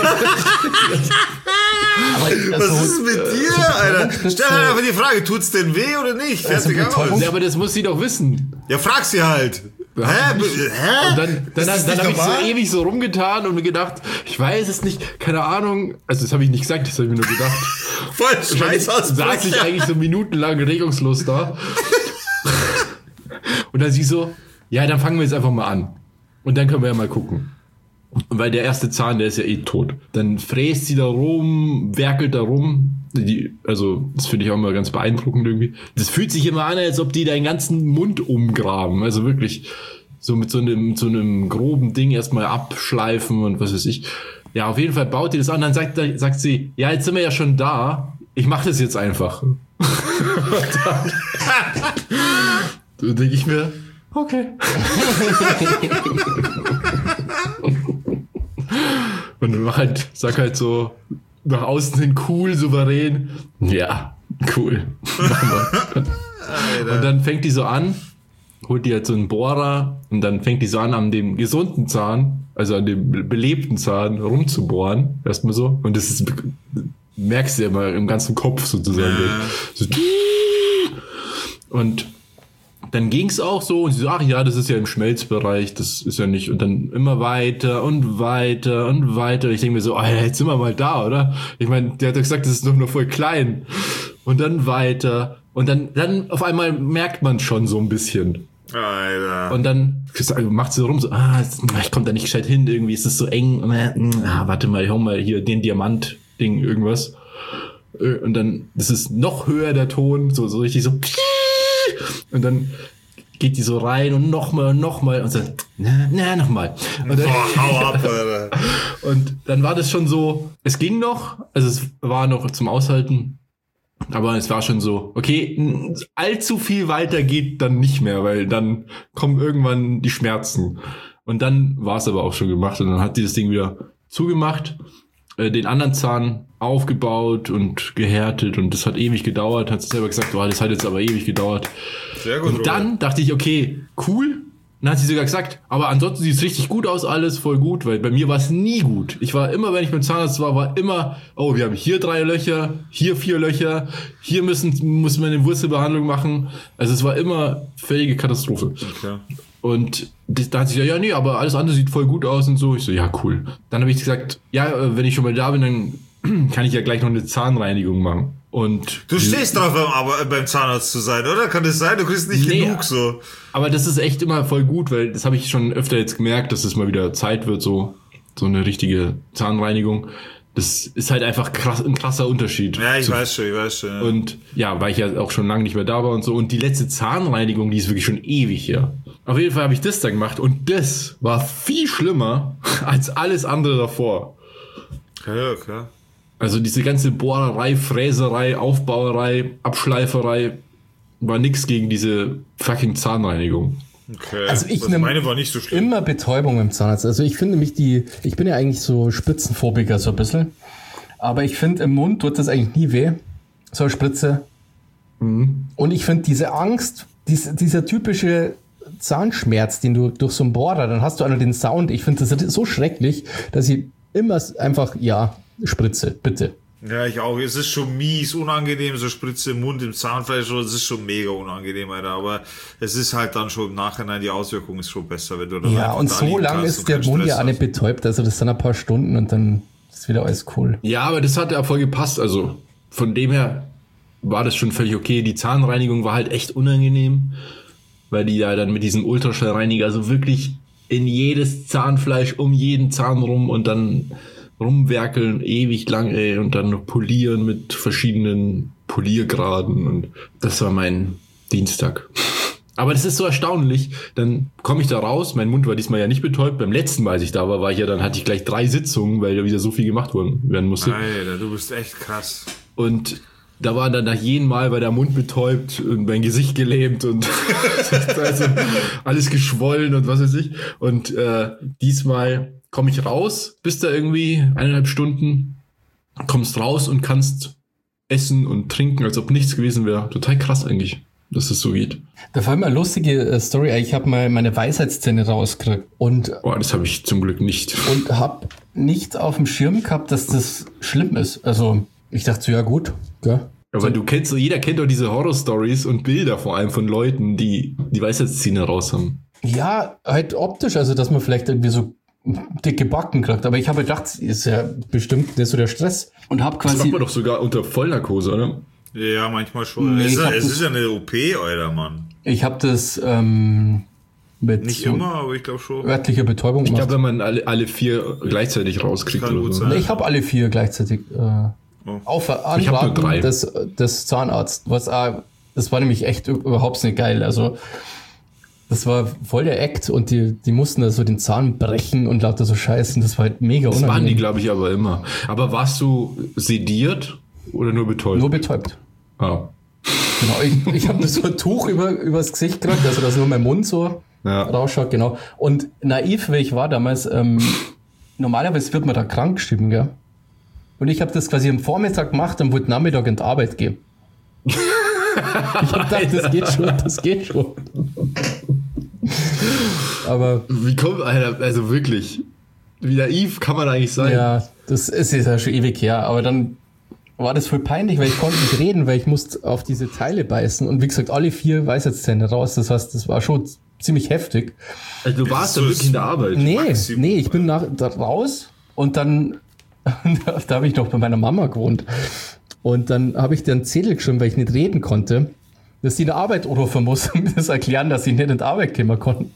Speaker 2: was ist mit dir, Alter? Stell halt einfach die Frage, tut's denn weh oder nicht? Fertig aus.
Speaker 3: Ja, aber das muss sie doch wissen.
Speaker 2: Ja, frag sie halt. Hä?
Speaker 3: Und dann habe ich so ewig so rumgetan und mir gedacht, ich weiß es nicht, keine Ahnung. Also das habe ich nicht gesagt, das habe ich mir nur gedacht.
Speaker 2: Voll Scheiß aus.
Speaker 3: Saß ich eigentlich so minutenlang regungslos da. Und dann sie so, ja, dann fangen wir jetzt einfach mal an. Und dann können wir ja mal gucken. Und weil der erste Zahn, der ist ja tot. Dann fräst sie da rum, werkelt da rum. Also, das finde ich auch immer ganz beeindruckend irgendwie. Das fühlt sich immer an, als ob die deinen ganzen Mund umgraben. Also wirklich so mit so einem groben Ding erstmal abschleifen und was weiß ich. Ja, auf jeden Fall baut die das an. Dann sagt sie, ja, jetzt sind wir ja schon da. Ich mache das jetzt einfach. Dann denke ich mir, okay. Und sag halt so nach außen hin cool, souverän. Ja, cool. Machen wir. Und dann fängt die so an, holt die halt so einen Bohrer und dann fängt die so an dem gesunden Zahn, also an dem belebten Zahn rumzubohren. Erstmal so. Und das ist, merkst du ja immer im ganzen Kopf sozusagen. So. Und dann ging's auch so und sie so, ach ja, das ist ja im Schmelzbereich, das ist ja nicht, und dann immer weiter und weiter und weiter. Ich denke mir so, Alter, jetzt sind wir mal da, oder? Ich meine, der hat doch gesagt, das ist doch nur voll klein. Und dann weiter und dann auf einmal merkt man schon so ein bisschen.
Speaker 2: Alter.
Speaker 3: Und dann macht sie so rum, so, ich komme da nicht gescheit hin, irgendwie ist es so eng. Warte mal, ich hau mal hier den Diamant-Ding, irgendwas. Und dann, das ist noch höher der Ton, so richtig so. Und dann geht die so rein und nochmal und sagt, nochmal. Und dann,
Speaker 2: hau ab, Alter.
Speaker 3: Und dann war das schon so, es ging noch, also es war noch zum Aushalten, aber es war schon so, okay, allzu viel weiter geht dann nicht mehr, weil dann kommen irgendwann die Schmerzen. Und dann war es aber auch schon gemacht und dann hat die das Ding wieder zugemacht, den anderen Zahn aufgebaut und gehärtet und das hat ewig gedauert, hat sie selber gesagt, das hat jetzt aber ewig gedauert.
Speaker 2: Sehr gut,
Speaker 3: und dann dachte ich, okay, cool. Dann hat sie sogar gesagt, aber ansonsten sieht es richtig gut aus, alles voll gut, weil bei mir war es nie gut. Ich war immer, wenn ich beim Zahnarzt war immer, wir haben hier 3 Löcher, hier 4 Löcher, hier muss man eine Wurzelbehandlung machen. Also es war immer völlige Katastrophe.
Speaker 2: Okay.
Speaker 3: Und da hat sie gesagt, ja, nee, aber alles andere sieht voll gut aus und so. Ich so, ja, cool. Dann habe ich gesagt, ja, wenn ich schon mal da bin, dann kann ich ja gleich noch eine Zahnreinigung machen. Und
Speaker 2: du stehst drauf, aber beim Zahnarzt zu sein, oder? Kann das sein? Du kriegst nicht genug so.
Speaker 3: Aber das ist echt immer voll gut, weil das habe ich schon öfter jetzt gemerkt, dass es mal wieder Zeit wird, so eine richtige Zahnreinigung. Das ist halt einfach ein krasser Unterschied.
Speaker 2: Ja, ich weiß schon. Ja.
Speaker 3: Und ja, weil ich ja auch schon lange nicht mehr da war und so. Und die letzte Zahnreinigung, die ist wirklich schon ewig her. Auf jeden Fall habe ich das da gemacht und das war viel schlimmer als alles andere davor.
Speaker 2: Okay.
Speaker 3: Also diese ganze Bohrerei, Fräserei, Aufbauerei, Abschleiferei war nix gegen diese fucking Zahnreinigung.
Speaker 2: Okay.
Speaker 1: Also
Speaker 2: meine war nicht so schlimm.
Speaker 1: Immer Betäubung im Zahnarzt. Also ich finde ich bin ja eigentlich so Spritzenphobiker so ein bisschen. Aber ich finde, im Mund tut das eigentlich nie weh. So eine Spritze. Mhm. Und ich finde diese Angst, dieser typische Zahnschmerz, den du durch so einen Bohrer, dann hast du einmal den Sound. Ich finde das so schrecklich, dass ich immer einfach, Spritze, bitte.
Speaker 2: Ja, ich auch. Es ist schon mies, unangenehm, so Spritze im Mund, im Zahnfleisch, es ist schon mega unangenehm, Alter. Aber es ist halt dann schon im Nachhinein, die Auswirkung ist schon besser, wenn du dann
Speaker 1: ja, und so lange ist der Mund ja auch nicht betäubt, also das sind ein paar Stunden und dann ist wieder alles cool.
Speaker 3: Ja, aber das hat ja voll gepasst, also von dem her war das schon völlig okay. Die Zahnreinigung war halt echt unangenehm, weil die ja dann mit diesem Ultraschallreiniger so wirklich in jedes Zahnfleisch um jeden Zahn rum und dann rumwerkeln ewig lang, ey, und dann noch polieren mit verschiedenen Poliergraden und das war mein Dienstag. Aber das ist so erstaunlich, dann komme ich da raus, mein Mund war diesmal ja nicht betäubt, beim letzten Mal, als ich da war, hatte ich gleich 3 Sitzungen, weil da wieder so viel gemacht werden musste.
Speaker 2: Alter, du bist echt krass.
Speaker 3: Und da war dann nach jedem Mal war der Mund betäubt und mein Gesicht gelähmt und also alles geschwollen und was weiß ich. Und diesmal komme ich raus, bist da irgendwie 1,5 Stunden, kommst raus und kannst essen und trinken, als ob nichts gewesen wäre. Total krass eigentlich, dass das so geht.
Speaker 1: Da war immer eine lustige Story. Ich habe mal meine Weisheitszähne rausgekriegt und
Speaker 3: das habe ich zum Glück nicht.
Speaker 1: Und habe nicht auf dem Schirm gehabt, dass das schlimm ist. Also ich dachte so, ja gut, ja.
Speaker 3: Aber jeder kennt doch diese Horror-Stories und Bilder vor allem von Leuten, die Weisheitszähne raus haben.
Speaker 1: Ja, halt optisch, also dass man vielleicht irgendwie so dicke Backen kriegt. Aber ich habe gedacht, ist ja bestimmt nicht so der Stress. Und habe quasi...
Speaker 3: Das macht man doch sogar unter Vollnarkose, oder?
Speaker 2: Ja, manchmal schon. Es ist ja eine OP, Alter, Mann.
Speaker 1: Ich habe das mit
Speaker 2: nicht so immer, aber ich glaube schon.
Speaker 1: Örtlicher Betäubung gemacht.
Speaker 3: Ich glaube, wenn man alle 4 gleichzeitig rauskriegt oder so.
Speaker 1: Ich habe alle 4 gleichzeitig auf Anraten des Zahnarztes. Das war nämlich echt überhaupt nicht geil. Also das war voll der Act und die mussten da so den Zahn brechen und lauter so Scheißen. Das war halt mega unangenehm.
Speaker 3: Das waren die, glaube ich, aber immer. Aber warst du sediert oder nur betäubt?
Speaker 1: Nur betäubt.
Speaker 3: Ah.
Speaker 1: Genau, ich habe so ein Tuch übers Gesicht gekriegt, also dass nur mein Mund so rausschaut, genau. Und naiv, wie ich war damals, normalerweise wird man da krank geschrieben, gell? Und ich habe das quasi am Vormittag gemacht und wollte Nachmittag in die Arbeit gehen. Ich habe gedacht, das geht schon. Aber
Speaker 3: wie kommt, Alter, also wirklich, wie naiv kann man eigentlich sein?
Speaker 1: Ja, das ist ja schon ewig her, aber dann war das voll peinlich, weil ich konnte nicht reden, weil ich musste auf diese Teile beißen und wie gesagt, alle 4 Weisheitszähne raus, das heißt, das war schon ziemlich heftig.
Speaker 3: Also du warst da wirklich in der Arbeit?
Speaker 1: Nee, ich bin da raus und dann da habe ich noch bei meiner Mama gewohnt. Und dann habe ich dir einen Zettel geschrieben, weil ich nicht reden konnte, dass die in der Arbeit anrufen muss und mir das erklären, dass ich nicht in die Arbeit kommen konnte.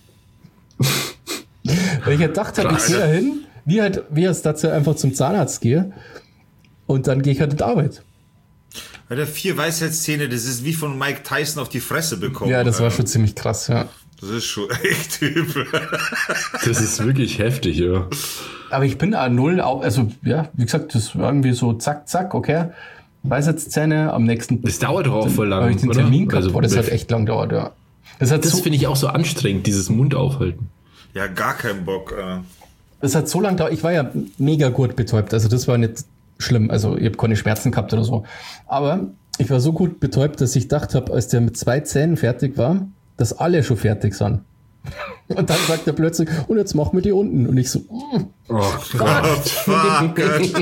Speaker 1: Weil ich gedacht habe, ich gehe da hin, wie es dazu einfach zum Zahnarzt gehe und dann gehe ich halt in die Arbeit.
Speaker 2: Alter, 4 Weisheitszähne, das ist wie von Mike Tyson auf die Fresse bekommen.
Speaker 1: Ja, das war schon ziemlich krass, ja.
Speaker 2: Das ist schon echt übel.
Speaker 3: Das ist wirklich heftig, ja.
Speaker 1: Aber ich bin A0, also ja, wie gesagt, das war irgendwie so zack, zack, okay. Weisheitszähne am nächsten...
Speaker 3: Das dauert doch auch voll lang,
Speaker 1: habe ich den Termin gehabt, also, das hat echt lang gedauert, ja.
Speaker 3: Das finde ich auch so anstrengend, dieses Mund aufhalten.
Speaker 2: Ja, gar keinen Bock.
Speaker 1: Das hat so lange gedauert, ich war ja mega gut betäubt, also das war nicht schlimm, also ich habe keine Schmerzen gehabt oder so. Aber ich war so gut betäubt, dass ich gedacht habe, als der mit 2 Zähnen fertig war, dass alle schon fertig sind. Und dann sagt er plötzlich, und jetzt machen wir die unten. Und ich so,
Speaker 2: oh Gott, fuck.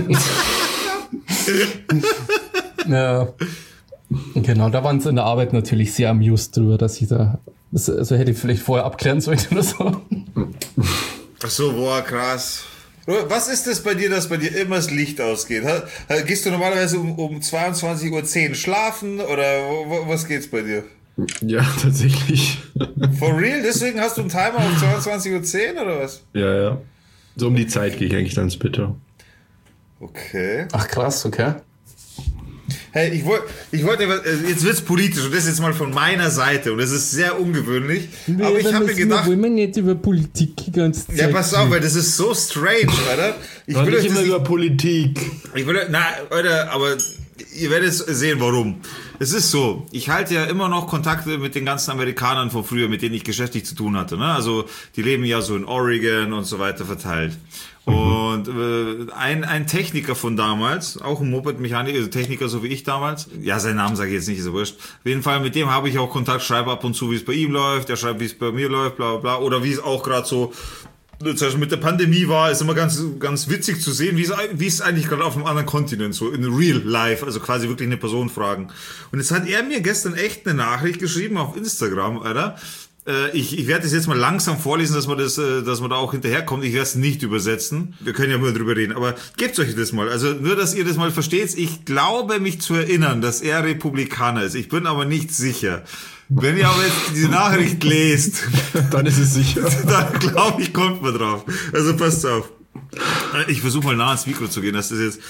Speaker 1: Ja. Genau, da waren sie in der Arbeit natürlich sehr amused drüber, dass ich da, also hätte ich vielleicht vorher abklären sollen oder so.
Speaker 2: Ach so, boah, krass. Was ist das bei dir, dass bei dir immer das Licht ausgeht? Gehst du normalerweise um 22:10 Uhr schlafen oder was geht's bei dir?
Speaker 3: Ja, tatsächlich.
Speaker 2: For real? Deswegen hast du einen Timer auf 22:10 Uhr oder was?
Speaker 3: Ja. So um die Zeit gehe ich eigentlich dann ins Bett.
Speaker 2: Okay.
Speaker 1: Ach krass, okay.
Speaker 2: Hey, ich wollte, jetzt wird's politisch und das jetzt mal von meiner Seite und das ist sehr ungewöhnlich. Aber ich habe mir gedacht,
Speaker 1: wollen wir nicht über Politik die ganze Zeit.
Speaker 2: Ja, pass auf, weil das ist so strange, Alter.
Speaker 3: Ich will nicht immer über Politik.
Speaker 2: Alter, aber ihr werdet sehen, warum. Es ist so, ich halte ja immer noch Kontakte mit den ganzen Amerikanern von früher, mit denen ich geschäftlich zu tun hatte. Ne? Also die leben ja so in Oregon und so weiter verteilt. Und ein Techniker von damals, auch ein Moped-Mechaniker, also Techniker so wie ich damals, ja, seinen Namen sage ich jetzt nicht, ist ja wurscht. Auf jeden Fall, mit dem habe ich auch Kontakt, schreibe ab und zu, wie es bei ihm läuft, er schreibt, wie es bei mir läuft, bla bla bla, oder wie es auch gerade so zum Beispiel mit der Pandemie war, ist immer ganz, ganz witzig zu sehen, wie es eigentlich gerade auf einem anderen Kontinent, so in real life, also quasi wirklich eine Person fragen. Und jetzt hat er mir gestern echt eine Nachricht geschrieben auf Instagram, Alter. Ich werde das jetzt mal langsam vorlesen, dass man da auch hinterherkommt. Ich werde es nicht übersetzen. Wir können ja mal drüber reden, aber gebt euch das mal. Also nur, dass ihr das mal versteht. Ich glaube, mich zu erinnern, dass er Republikaner ist. Ich bin aber nicht sicher. Wenn ihr aber jetzt diese Nachricht lest,
Speaker 3: dann ist es sicher.
Speaker 2: Dann glaube ich, kommt man drauf. Also passt auf. Ich versuche mal nah ans Mikro zu gehen, dass das jetzt...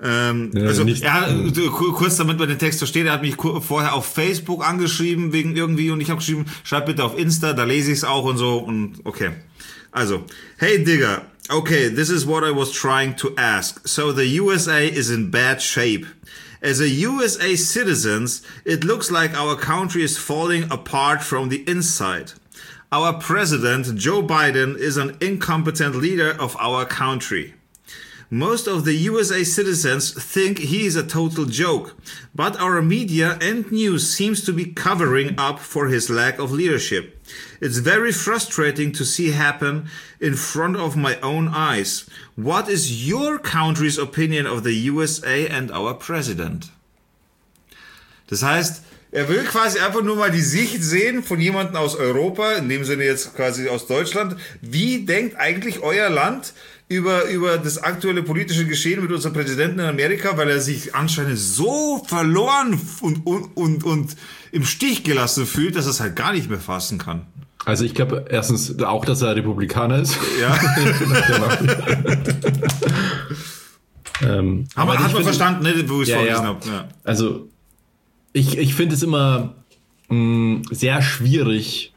Speaker 2: kurz damit man den Text versteht, er hat mich vorher auf Facebook angeschrieben wegen irgendwie und ich habe geschrieben, schreib bitte auf Insta, da lese ich es auch und so und okay. Also, hey Digger, okay, this is what I was trying to ask. So the USA is in bad shape. As a USA citizen, it looks like our country is falling apart from the inside. Our president, Joe Biden, is an incompetent leader of our country. Most of the USA citizens think he is a total joke, but our media and news seems to be covering up for his lack of leadership. It's very frustrating to see happen in front of my own eyes. What is your country's opinion of the USA and our president? Das heißt, er will quasi einfach nur mal die Sicht sehen von jemandem aus Europa, in dem Sinne jetzt quasi aus Deutschland. Wie denkt eigentlich euer Land über das aktuelle politische Geschehen mit unserem Präsidenten in Amerika, weil er sich anscheinend so verloren und im Stich gelassen fühlt, dass er es halt gar nicht mehr fassen kann.
Speaker 3: Also ich glaube erstens auch, dass er Republikaner ist.
Speaker 2: Ja. Hat man verstanden, ne, wo ich es vorgelesen habe. Ja.
Speaker 3: Also ich finde es immer sehr schwierig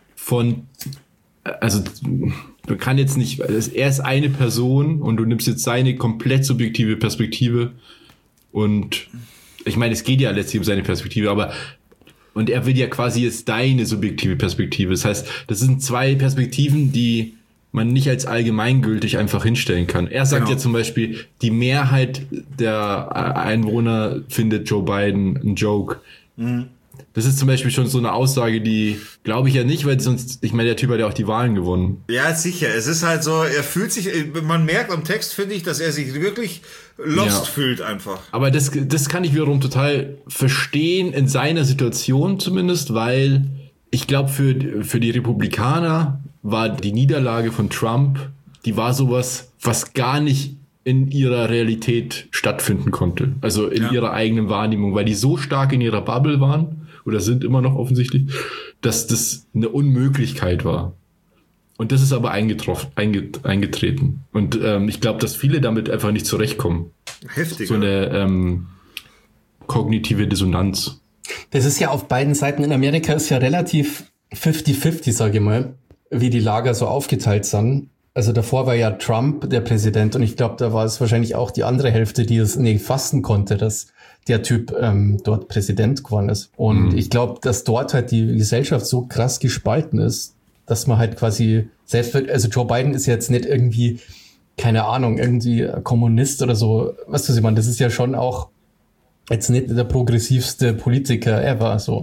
Speaker 3: also du kannst jetzt nicht, er ist eine Person und du nimmst jetzt seine komplett subjektive Perspektive und ich meine, es geht ja letztlich um seine Perspektive, und er will ja quasi jetzt deine subjektive Perspektive. Das heißt, das sind zwei Perspektiven, die man nicht als allgemeingültig einfach hinstellen kann. Er sagt ja zum Beispiel, die Mehrheit der Einwohner findet Joe Biden ein Joke. Mhm. Das ist zum Beispiel schon so eine Aussage, die glaube ich ja nicht, weil sonst, ich meine, der Typ hat ja auch die Wahlen gewonnen.
Speaker 2: Ja, sicher. Es ist halt so, er fühlt sich, man merkt am Text, finde ich, dass er sich wirklich lost fühlt einfach.
Speaker 3: Aber das kann ich wiederum total verstehen, in seiner Situation zumindest, weil ich glaube, für die Republikaner war die Niederlage von Trump, die war sowas, was gar nicht in ihrer Realität stattfinden konnte. Also in ihrer eigenen Wahrnehmung, weil die so stark in ihrer Bubble waren, oder sind immer noch offensichtlich, dass das eine Unmöglichkeit war. Und das ist aber eingetreten. Und ich glaube, dass viele damit einfach nicht zurechtkommen.
Speaker 2: Heftig.
Speaker 3: So eine kognitive Dissonanz.
Speaker 1: Das ist ja auf beiden Seiten in Amerika ist ja relativ 50-50, sage ich mal, wie die Lager so aufgeteilt sind. Also davor war ja Trump der Präsident und ich glaube, da war es wahrscheinlich auch die andere Hälfte, die es nicht fassen konnte, dass der Typ dort Präsident geworden ist. Und ich glaube, dass dort halt die Gesellschaft so krass gespalten ist, dass man halt quasi also Joe Biden ist jetzt nicht irgendwie, keine Ahnung, irgendwie Kommunist oder so. Was du, das ist ja schon auch jetzt nicht der progressivste Politiker ever, so.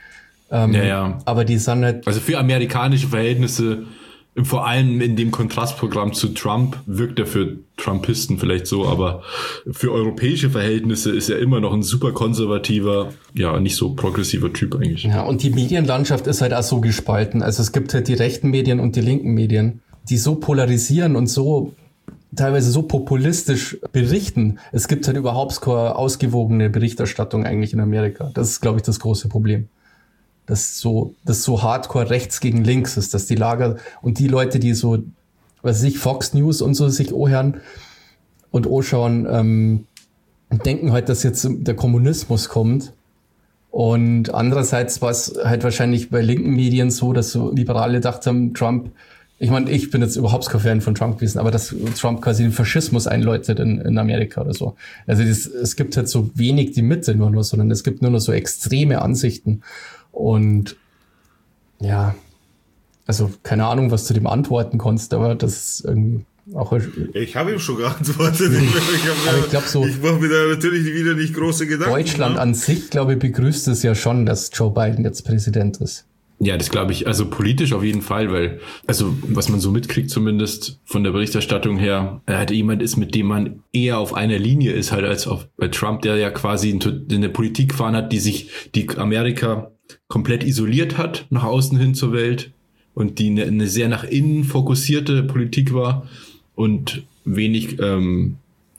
Speaker 1: Aber die sind halt...
Speaker 3: Also für amerikanische Verhältnisse, vor allem in dem Kontrastprogramm zu Trump, wirkt er für Trumpisten vielleicht so, aber für europäische Verhältnisse ist er immer noch ein super konservativer, ja, nicht so progressiver Typ eigentlich.
Speaker 1: Ja, und die Medienlandschaft ist halt auch so gespalten. Also es gibt halt die rechten Medien und die linken Medien, die so polarisieren und so teilweise so populistisch berichten. Es gibt halt überhaupt keine ausgewogene Berichterstattung eigentlich in Amerika. Das ist, glaube ich, das große Problem. Dass so hardcore rechts gegen links ist, dass die Lager und die Leute, die so, was weiß ich, Fox News und so sich anhören und anschauen, denken halt, dass jetzt der Kommunismus kommt. Und andererseits war es halt wahrscheinlich bei linken Medien so, dass so Liberale gedacht haben, Trump, ich meine, ich bin jetzt überhaupt kein Fan von Trump gewesen, aber dass Trump quasi den Faschismus einläutet in Amerika oder so. Also es gibt halt so wenig die Mitte nur, sondern es gibt nur noch so extreme Ansichten. Und ja, also keine Ahnung, was du dem antworten konntest, aber das ist irgendwie auch...
Speaker 2: Ich habe ihm schon geantwortet.
Speaker 1: Ich glaube so...
Speaker 2: Ich mache mir da natürlich wieder nicht große Gedanken.
Speaker 1: Deutschland an sich, glaube ich, begrüßt es ja schon, dass Joe Biden jetzt Präsident ist.
Speaker 3: Ja, das glaube ich, also politisch auf jeden Fall, weil, also was man so mitkriegt zumindest von der Berichterstattung her, halt jemand ist, mit dem man eher auf einer Linie ist, halt als bei Trump, der ja quasi eine Politik gefahren hat, die Amerika komplett isoliert hat, nach außen hin zur Welt und die eine sehr nach innen fokussierte Politik war und wenig eben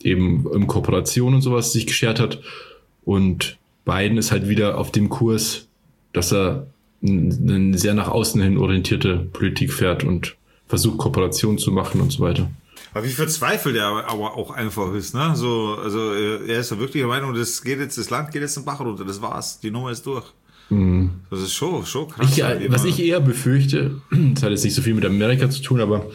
Speaker 3: in Kooperation und sowas sich geschert hat. Und Biden ist halt wieder auf dem Kurs, dass er eine sehr nach außen hin orientierte Politik fährt und versucht, Kooperation zu machen und so weiter.
Speaker 2: Aber wie verzweifelt er aber auch einfach ist, ne? So, also er ist ja wirklich der Meinung, das Land geht jetzt den Bach runter, das war's, die Nummer ist durch. Das ist schon krass.
Speaker 3: Was ich eher befürchte, das hat jetzt nicht so viel mit Amerika zu tun, aber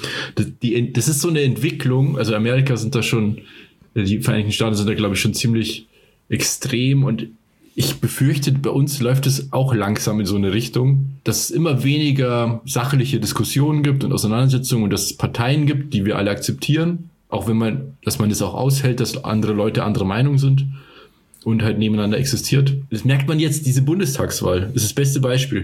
Speaker 3: das ist so eine Entwicklung, also Amerika sind da schon, die Vereinigten Staaten sind da glaube ich schon ziemlich extrem und ich befürchte, bei uns läuft es auch langsam in so eine Richtung, dass es immer weniger sachliche Diskussionen gibt und Auseinandersetzungen und dass es Parteien gibt, die wir alle akzeptieren, auch dass man es auch aushält, dass andere Leute anderer Meinung sind und halt nebeneinander existiert. Das merkt man jetzt, diese Bundestagswahl. Das ist das beste Beispiel.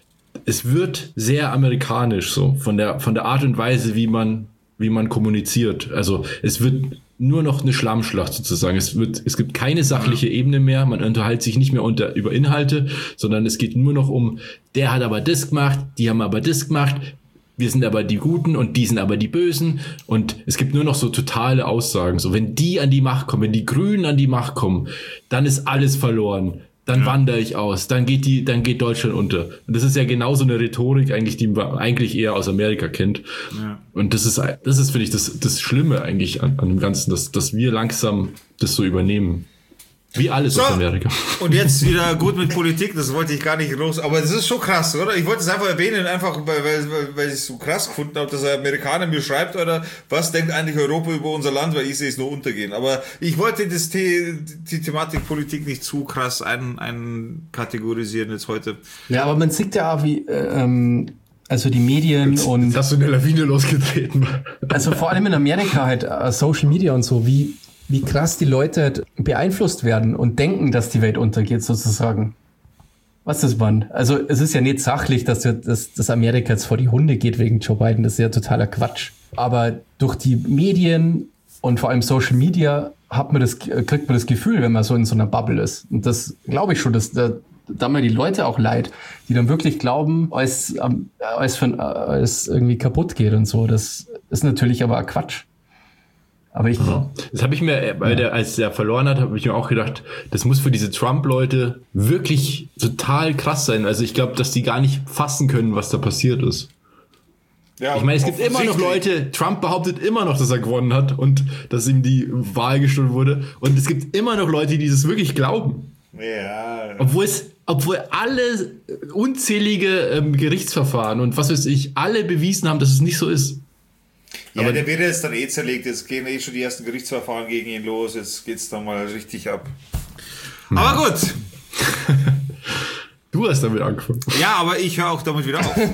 Speaker 3: Es wird sehr amerikanisch, so, von der Art und Weise, wie man kommuniziert. Also, es wird nur noch eine Schlammschlacht sozusagen. Es gibt keine sachliche Ebene mehr. Man unterhält sich nicht mehr über Inhalte, sondern es geht nur noch um, der hat aber das gemacht, die haben aber das gemacht, wir sind aber die Guten und die sind aber die Bösen. Und es gibt nur noch so totale Aussagen. So, wenn die an die Macht kommen, wenn die Grünen an die Macht kommen, dann ist alles verloren. Dann wandere ich aus. Dann geht Deutschland unter. Und das ist ja genauso eine Rhetorik eigentlich, die man eigentlich eher aus Amerika kennt. Ja. Und das ist, finde ich, das Schlimme eigentlich an dem Ganzen, dass wir langsam das so übernehmen. Wie alles aus Amerika.
Speaker 2: Und jetzt wieder gut mit Politik, das wollte ich gar nicht los, aber das ist schon krass, oder? Ich wollte es einfach erwähnen, einfach weil ich es so krass gefunden habe, dass ein Amerikaner mir schreibt, oder was denkt eigentlich Europa über unser Land, weil ich sehe es nur untergehen. Aber ich wollte die Thematik Politik nicht zu krass einkategorisieren jetzt heute.
Speaker 1: Ja, aber man sieht ja auch, wie also die Medien
Speaker 3: jetzt
Speaker 1: und...
Speaker 3: hast du eine Lawine losgetreten.
Speaker 1: Also vor allem in Amerika halt Social Media und so, wie krass die Leute halt beeinflusst werden und denken, dass die Welt untergeht sozusagen. Was ist man? Also es ist ja nicht sachlich, dass Amerika jetzt vor die Hunde geht wegen Joe Biden. Das ist ja totaler Quatsch. Aber durch die Medien und vor allem Social Media kriegt man das Gefühl, wenn man so in so einer Bubble ist. Und das glaube ich schon, dass da mir die Leute auch leid, die dann wirklich glauben, alles irgendwie kaputt geht und so. Das ist natürlich aber Quatsch. Aber
Speaker 3: das habe ich mir, als er verloren hat, habe ich mir auch gedacht, das muss für diese Trump-Leute wirklich total krass sein. Also ich glaube, dass die gar nicht fassen können, was da passiert ist. Ja, ich meine, es gibt immer noch Leute, Trump behauptet immer noch, dass er gewonnen hat und dass ihm die Wahl gestohlen wurde. Und es gibt immer noch Leute, die das wirklich glauben. Ja. Obwohl alle unzählige Gerichtsverfahren und was weiß ich, alle bewiesen haben, dass es nicht so ist.
Speaker 2: Ja, aber der wird jetzt dann zerlegt, jetzt gehen schon die ersten Gerichtsverfahren gegen ihn los, jetzt geht's dann mal richtig ab. Aber gut.
Speaker 3: Du hast damit angefangen.
Speaker 2: Ja, aber ich höre auch damit wieder auf.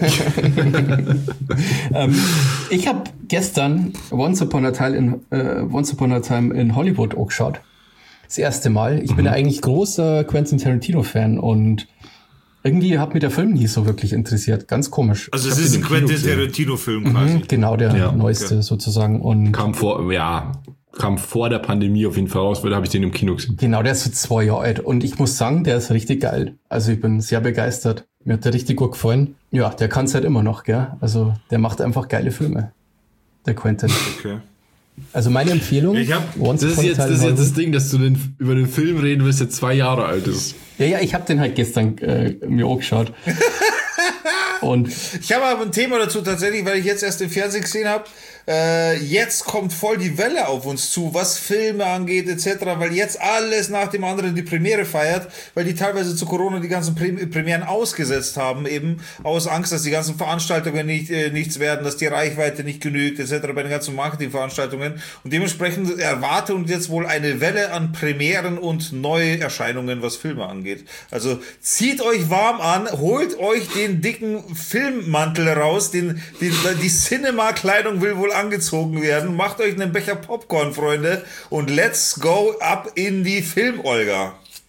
Speaker 1: Ich habe gestern Once Upon a Time in Hollywood auch geschaut. Das erste Mal. Ich bin ja eigentlich großer Quentin Tarantino-Fan und irgendwie hat mich der Film nie so wirklich interessiert. Ganz komisch.
Speaker 2: Also es ist ein Quentin Tarantino-Film quasi.
Speaker 1: Genau, der neueste sozusagen. Und
Speaker 3: kam vor der Pandemie auf jeden Fall raus, weil da habe ich den im Kino gesehen.
Speaker 1: Genau, der ist so 2 Jahre alt. Und ich muss sagen, der ist richtig geil. Also ich bin sehr begeistert. Mir hat der richtig gut gefallen. Ja, der kann es halt immer noch, gell? Also der macht einfach geile Filme. Der Quentin. Okay. Also meine Empfehlung.
Speaker 3: Das ist jetzt das Ding, dass du über den Film reden willst, der 2 Jahre alt ist.
Speaker 1: Ja, ich habe den halt gestern mir angeschaut. Und
Speaker 2: ich habe aber ein Thema dazu tatsächlich, weil ich jetzt erst im Fernsehen gesehen habe. Jetzt kommt voll die Welle auf uns zu, was Filme angeht etc., weil jetzt alles nach dem anderen die Premiere feiert, weil die teilweise zu Corona die ganzen Premieren ausgesetzt haben, eben aus Angst, dass die ganzen Veranstaltungen nichts werden, dass die Reichweite nicht genügt etc. bei den ganzen Marketingveranstaltungen und dementsprechend erwartet uns jetzt wohl eine Welle an Premieren und Neuerscheinungen, was Filme angeht. Also zieht euch warm an, holt euch den dicken Filmmantel raus, die Cinema-Kleidung will wohl angezogen werden. Macht euch einen Becher Popcorn, Freunde, und let's go ab in die Film-Olga.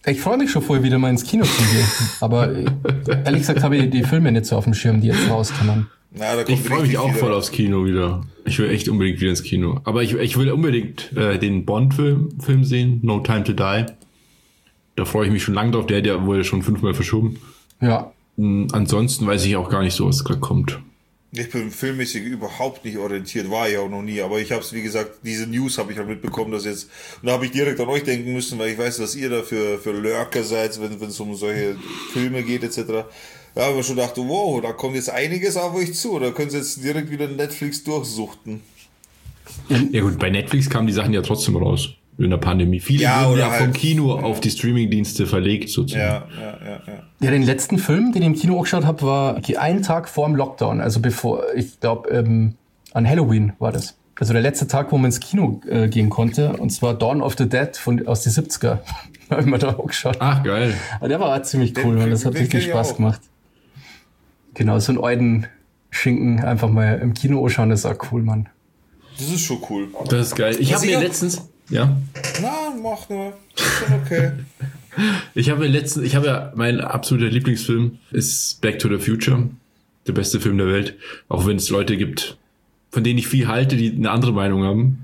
Speaker 1: Ich freue mich schon vorher wieder mal ins Kino zu gehen. Aber ehrlich gesagt habe ich die Filme nicht so auf dem Schirm, die jetzt rauskommen.
Speaker 3: Ich freue mich auch voll aufs Kino wieder. Ich will echt unbedingt wieder ins Kino. Aber ich will unbedingt den Bond-Film sehen, No Time to Die. Da freue ich mich schon lange drauf. Der wurde schon 5-mal verschoben.
Speaker 1: Ja.
Speaker 3: Ansonsten weiß ich auch gar nicht so, was gerade kommt.
Speaker 2: Ich bin filmmäßig überhaupt nicht orientiert, war ich auch noch nie, aber ich habe es, wie gesagt, diese News habe ich halt mitbekommen, dass jetzt, und da habe ich direkt an euch denken müssen, weil ich weiß, dass ihr da für Lurker seid, wenn es um solche Filme geht etc. Da habe ich mir schon gedacht, wow, da kommt jetzt einiges auf euch zu, da können sie jetzt direkt wieder Netflix durchsuchten.
Speaker 3: Ja gut, bei Netflix kamen die Sachen ja trotzdem raus. In der Pandemie. Viele wurden ja vom Kino auf die Streamingdienste verlegt, sozusagen.
Speaker 1: Ja, den letzten Film, den ich im Kino auch geschaut habe, war einen Tag vor dem Lockdown. Also bevor, ich glaube, an Halloween war das. Also der letzte Tag, wo man ins Kino gehen konnte. Und zwar Dawn of the Dead aus den 70er. Da habe ich mir da auch geschaut.
Speaker 3: Ach, geil.
Speaker 1: Aber der war auch ziemlich cool, weil das hat richtig Spaß gemacht. Genau, so einen alten Schinken einfach mal im Kino anschauen, das ist auch cool, Mann.
Speaker 2: Das ist schon cool.
Speaker 3: Das ist geil. Ich habe mir letztens... Ja?
Speaker 2: Na, mach nur. Ist schon okay.
Speaker 3: Ich habe ja, mein absoluter Lieblingsfilm ist Back to the Future. Der beste Film der Welt. Auch wenn es Leute gibt, von denen ich viel halte, die eine andere Meinung haben.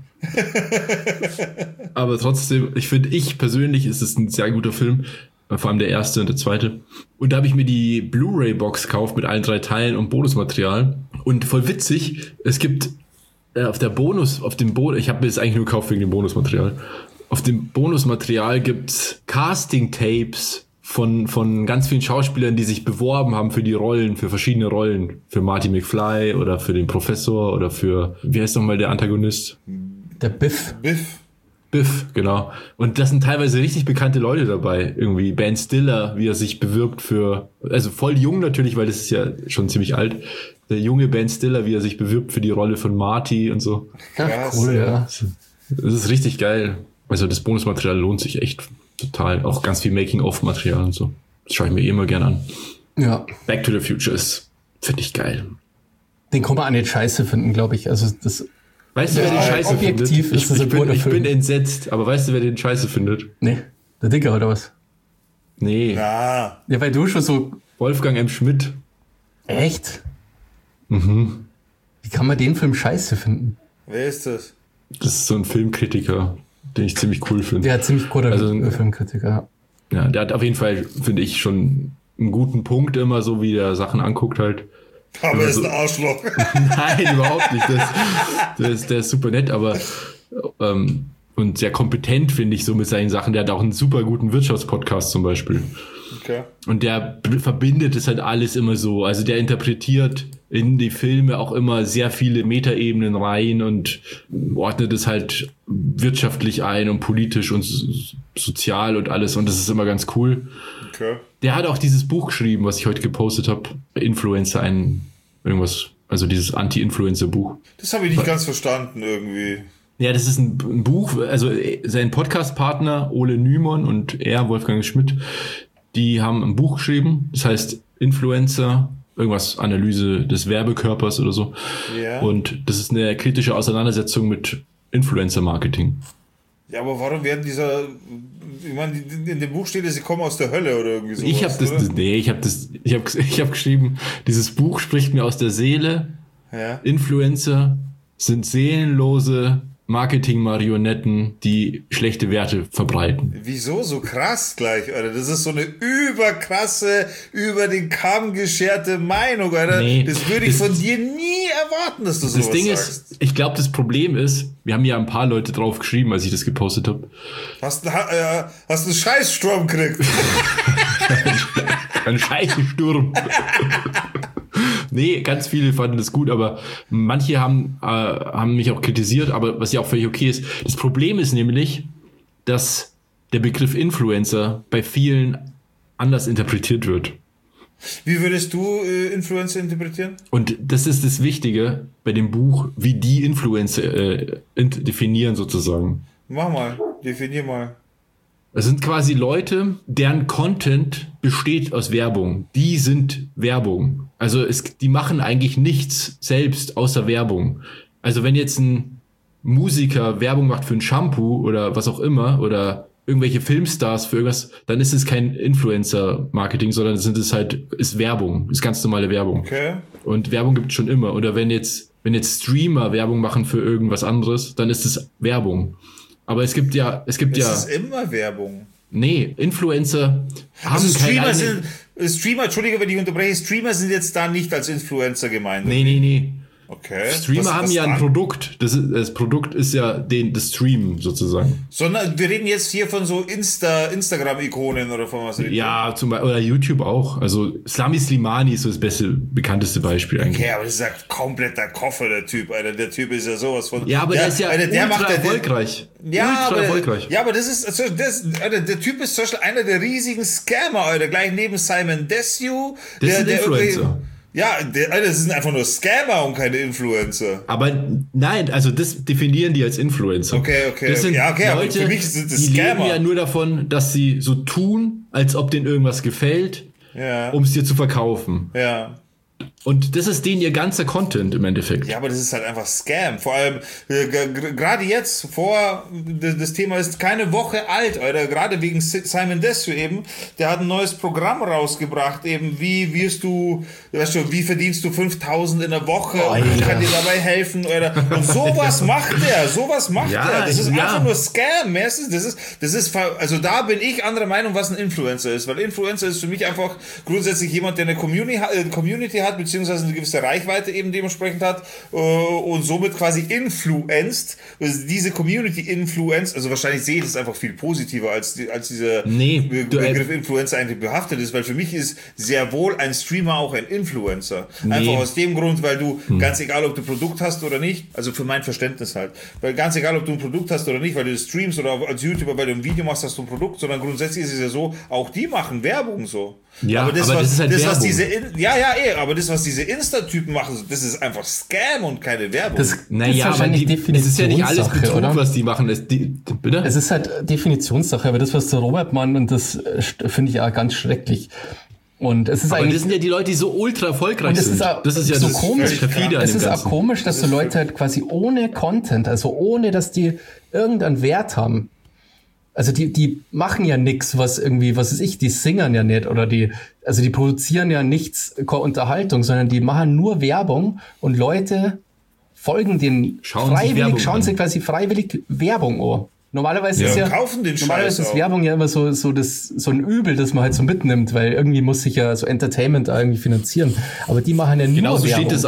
Speaker 3: Aber trotzdem, ich persönlich ist es ein sehr guter Film. Vor allem der erste und der zweite. Und da habe ich mir die Blu-ray-Box gekauft mit allen 3 Teilen und Bonusmaterial. Und voll witzig, es gibt ich habe mir das eigentlich nur gekauft wegen dem Bonusmaterial. Auf dem Bonusmaterial gibt's Casting-Tapes von ganz vielen Schauspielern, die sich beworben haben für die Rollen, für verschiedene Rollen. Für Marty McFly oder für den Professor oder für, wie heißt nochmal der Antagonist?
Speaker 1: Der Biff.
Speaker 3: Biff, genau. Und das sind teilweise richtig bekannte Leute dabei. Irgendwie Ben Stiller, wie er sich bewirbt also voll jung natürlich, weil das ist ja schon ziemlich alt. Der junge Ben Stiller, wie er sich bewirbt für die Rolle von Marty und so.
Speaker 1: Ja, cool, ja.
Speaker 3: Das ist richtig geil. Also das Bonusmaterial lohnt sich echt total. Auch ganz viel Making-of-Material und so. Das schaue ich mir immer gern an.
Speaker 1: Ja.
Speaker 3: Back to the Future finde ich geil.
Speaker 1: Den kann man auch nicht scheiße finden, glaube ich. Also das...
Speaker 3: Weißt du, wer den scheiße
Speaker 1: objektiv
Speaker 3: findet?
Speaker 1: Ich
Speaker 3: bin entsetzt, aber weißt du, wer den scheiße findet?
Speaker 1: Nee, der Dicker oder was?
Speaker 3: Nee.
Speaker 2: Ja.
Speaker 1: Ja, weil du schon so...
Speaker 3: Wolfgang M. Schmidt.
Speaker 1: Echt?
Speaker 3: Mhm.
Speaker 1: Wie kann man den Film scheiße finden?
Speaker 2: Wer ist das?
Speaker 3: Das ist so ein Filmkritiker, den ich ziemlich cool finde.
Speaker 1: Der hat ziemlich guter Filmkritiker.
Speaker 3: Ja, der hat auf jeden Fall, finde ich, schon einen guten Punkt immer, so wie der Sachen anguckt halt.
Speaker 2: Aber er ist ein Arschloch.
Speaker 3: Nein, überhaupt nicht. Der ist super nett, aber und sehr kompetent, finde ich, so mit seinen Sachen. Der hat auch einen super guten Wirtschaftspodcast zum Beispiel.
Speaker 2: Okay.
Speaker 3: Und der verbindet es halt alles immer so. Also der interpretiert in die Filme auch immer sehr viele Metaebenen rein und ordnet es halt wirtschaftlich ein und politisch und sozial und alles. Und das ist immer ganz cool.
Speaker 2: Okay.
Speaker 3: Der hat auch dieses Buch geschrieben, was ich heute gepostet habe. Influencer, also dieses Anti-Influencer-Buch.
Speaker 2: Das habe ich nicht ganz verstanden irgendwie.
Speaker 3: Ja, das ist ein Buch, also sein Podcast-Partner Ole Nymon und er, Wolfgang Schmidt, die haben ein Buch geschrieben, das heißt Influencer, irgendwas, Analyse des Werbekörpers oder so.
Speaker 2: Ja.
Speaker 3: Und das ist eine kritische Auseinandersetzung mit Influencer-Marketing.
Speaker 2: Ja, aber warum werden ich meine, in dem Buch steht ja, sie kommen aus der Hölle oder irgendwie sowas.
Speaker 3: Ich habe geschrieben, dieses Buch spricht mir aus der Seele.
Speaker 2: Ja.
Speaker 3: Influencer sind seelenlose Marketing-Marionetten, die schlechte Werte verbreiten.
Speaker 2: Wieso so krass gleich, Alter? Das ist so eine überkrasse, über den Kamm gescherte Meinung, Alter. Nee, das würde ich von dir nie erwarten, dass du sowas sagst. Das Ding ist,
Speaker 3: ich glaube, das Problem ist, wir haben ja ein paar Leute drauf geschrieben, als ich das gepostet habe.
Speaker 2: Hast einen Scheißsturm gekriegt.
Speaker 3: Ein Scheißsturm. Nee, ganz viele fanden das gut, aber manche haben mich auch kritisiert, aber was ja auch völlig okay ist. Das Problem ist nämlich, dass der Begriff Influencer bei vielen anders interpretiert wird.
Speaker 2: Wie würdest du Influencer interpretieren?
Speaker 3: Und das ist das Wichtige bei dem Buch, wie die Influencer definieren sozusagen.
Speaker 2: Mach mal, definier mal.
Speaker 3: Das sind quasi Leute, deren Content besteht aus Werbung. Die sind Werbung. Also die machen eigentlich nichts selbst außer Werbung. Also wenn jetzt ein Musiker Werbung macht für ein Shampoo oder was auch immer oder irgendwelche Filmstars für irgendwas, dann ist es kein Influencer-Marketing, sondern ist Werbung, ist ganz normale Werbung.
Speaker 2: Okay.
Speaker 3: Und Werbung gibt es schon immer. Oder wenn jetzt Streamer Werbung machen für irgendwas anderes, dann ist es Werbung. Aber es gibt ja.
Speaker 2: Es ist immer Werbung.
Speaker 3: Nee, Influencer haben
Speaker 2: Streamer, Entschuldige, wenn ich unterbreche, Streamer sind jetzt da nicht als Influencer gemeint.
Speaker 3: Nee.
Speaker 2: Okay.
Speaker 3: Streamer haben ja ein Produkt. Das Produkt ist ja das Streamen sozusagen.
Speaker 2: Sondern wir reden jetzt hier von so Instagram-Ikonen oder von was?
Speaker 3: Ja, oder YouTube auch. Also Slami Slimani ist so das bekannteste Beispiel eigentlich.
Speaker 2: Okay, aber das ist ja kompletter Koffer, der Typ, Alter. Der Typ ist ja sowas von...
Speaker 3: Ja, aber der ist ja ultra erfolgreich.
Speaker 2: Erfolgreich. Ja, aber das ist, Alter, der Typ ist zum Beispiel einer der riesigen Scammer, Alter. Gleich neben Simon Desue.
Speaker 3: Das ist ein Influencer.
Speaker 2: Ja, das sind einfach nur Scammer und keine Influencer.
Speaker 3: Aber nein, also das definieren die als Influencer.
Speaker 2: Okay.
Speaker 3: Das sind
Speaker 2: Leute,
Speaker 3: aber
Speaker 2: für mich sind das
Speaker 3: die
Speaker 2: Scammer.
Speaker 3: leben ja nur davon, dass sie so tun, als ob denen irgendwas gefällt, um es dir zu verkaufen.
Speaker 2: Ja.
Speaker 3: Und das ist denen ihr ganzer Content im Endeffekt.
Speaker 2: Ja, aber das ist halt einfach Scam. Vor allem, gerade jetzt, das Thema ist keine Woche alt, Alter. Gerade wegen Simon Desue eben. Der hat ein neues Programm rausgebracht, eben, wie verdienst du 5.000 in der Woche? Und ich kann dir dabei helfen, Alter. Und sowas macht er. Das ist einfach nur Scam. Also da bin ich anderer Meinung, was ein Influencer ist. Weil Influencer ist für mich einfach grundsätzlich jemand, der eine Community hat, beziehungsweise eine gewisse Reichweite eben dementsprechend hat und somit quasi influenced, also diese Community influenced, also wahrscheinlich sehe ich das einfach viel positiver als dieser Begriff Influencer eigentlich behaftet ist, weil für mich ist sehr wohl ein Streamer auch ein Influencer. Einfach aus dem Grund, weil du, ganz egal ob du Produkt hast oder nicht, also für mein Verständnis halt, weil ganz egal ob du ein Produkt hast oder nicht, weil du streamst oder als YouTuber, weil du ein Video machst, hast du ein Produkt, sondern grundsätzlich ist es ja so, auch die machen Werbung so.
Speaker 3: Ja, aber das ist halt Werbung.
Speaker 2: Aber das, was diese Insta-Typen machen, das ist einfach Scam und keine Werbung.
Speaker 1: Das ist wahrscheinlich Definitionssache,
Speaker 3: es ist ja nicht alles Betrug,
Speaker 1: oder?
Speaker 3: Was die machen. Bitte?
Speaker 1: Es ist halt Definitionssache, aber das, was der Robert meint, und das finde ich auch ganz schrecklich. Und es ist
Speaker 3: aber das sind ja die Leute, die so ultra erfolgreich sind.
Speaker 1: Das ist ja so komisch. Es ist auch komisch, dass so Leute halt quasi ohne Content, also ohne, dass die irgendeinen Wert haben. Also die machen ja nichts, was ist ich, die singen ja nicht oder die produzieren ja nichts Unterhaltung, sondern die machen nur Werbung und Leute folgen denen schauen sich quasi freiwillig Werbung an. Normalerweise ist Werbung ja immer so ein Übel, das man halt so mitnimmt, weil irgendwie muss sich ja so Entertainment irgendwie finanzieren. Aber die machen ja nur
Speaker 3: Werbung.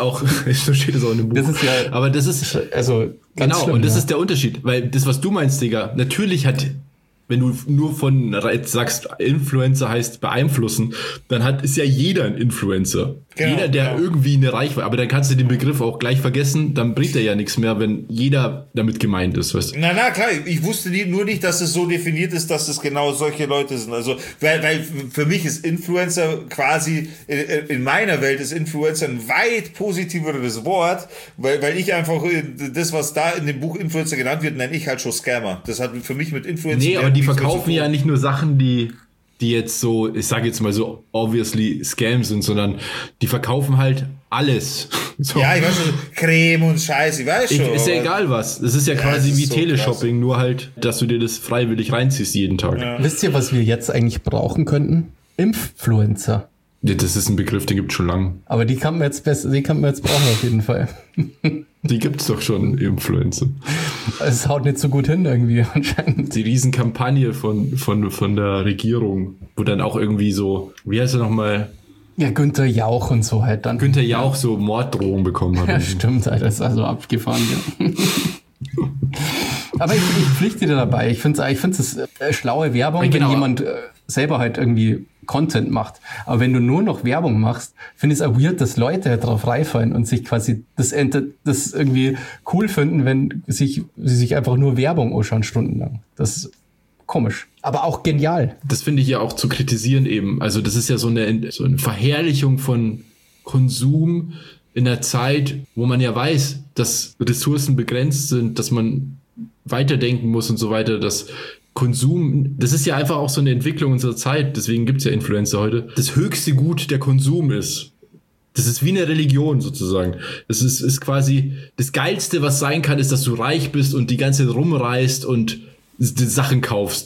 Speaker 3: So steht es auch in dem Buch.
Speaker 1: Das ist ja,
Speaker 3: aber das ist
Speaker 1: also ganz schlimm,
Speaker 3: und das ist der Unterschied, weil das, was du meinst, Digga, natürlich wenn du nur sagst, Influencer heißt beeinflussen, dann ist ja jeder ein Influencer. Genau, jeder, der irgendwie eine Reichweite, aber dann kannst du den Begriff auch gleich vergessen, dann bringt er ja nichts mehr, wenn jeder damit gemeint ist, weißt du?
Speaker 2: Na klar, ich wusste nur nicht, dass es so definiert ist, dass es genau solche Leute sind. Also, weil für mich ist Influencer quasi, in meiner Welt ist Influencer ein weit positiveres Wort, weil ich einfach, das, was da in dem Buch Influencer genannt wird, nenne ich halt schon Scammer. Das hat für mich mit Influencer...
Speaker 3: Nee, aber die verkaufen ja nicht nur Sachen, die jetzt so, ich sage jetzt mal so, obviously Scams sind, sondern die verkaufen halt alles. So.
Speaker 2: Ja, ich weiß schon, Creme und Scheiß, ich weiß schon.
Speaker 3: Ist ja egal was. Das ist ja quasi wie so Teleshopping, krass. Nur halt, dass du dir das freiwillig reinziehst jeden Tag.
Speaker 1: Ja. Wisst ihr, was wir jetzt eigentlich brauchen könnten? Influencer.
Speaker 3: Ja, das ist ein Begriff, den gibt's schon lang.
Speaker 1: Aber die kann man jetzt brauchen auf jeden Fall.
Speaker 3: Die gibt's doch schon, Influencer.
Speaker 1: Es haut nicht so gut hin irgendwie anscheinend.
Speaker 3: Die Riesenkampagne von der Regierung, wo dann auch irgendwie so, wie heißt er nochmal?
Speaker 1: Ja, Günther Jauch und so halt dann.
Speaker 3: Günther Jauch so Morddrohungen bekommen hat.
Speaker 1: Ja, stimmt, Alter, das ist also abgefahren, ja. Aber ich pflichte dir dabei. Ich finde es schlaue Werbung, wenn jemand selber halt irgendwie Content macht. Aber wenn du nur noch Werbung machst, finde ich es auch weird, dass Leute halt drauf reinfallen und sich quasi das irgendwie cool finden, wenn sie sich einfach nur Werbung anschauen stundenlang. Das ist komisch. Aber auch genial.
Speaker 3: Das finde ich ja auch zu kritisieren eben. Also das ist ja so eine Verherrlichung von Konsum in der Zeit, wo man ja weiß, dass Ressourcen begrenzt sind, dass man weiterdenken muss und so weiter, dass Konsum, das ist ja einfach auch so eine Entwicklung unserer Zeit, deswegen gibt's ja Influencer heute, das höchste Gut der Konsum ist. Das ist wie eine Religion sozusagen. Das ist quasi das Geilste, was sein kann, ist, dass du reich bist und die ganze Zeit rumreist und die Sachen kaufst, die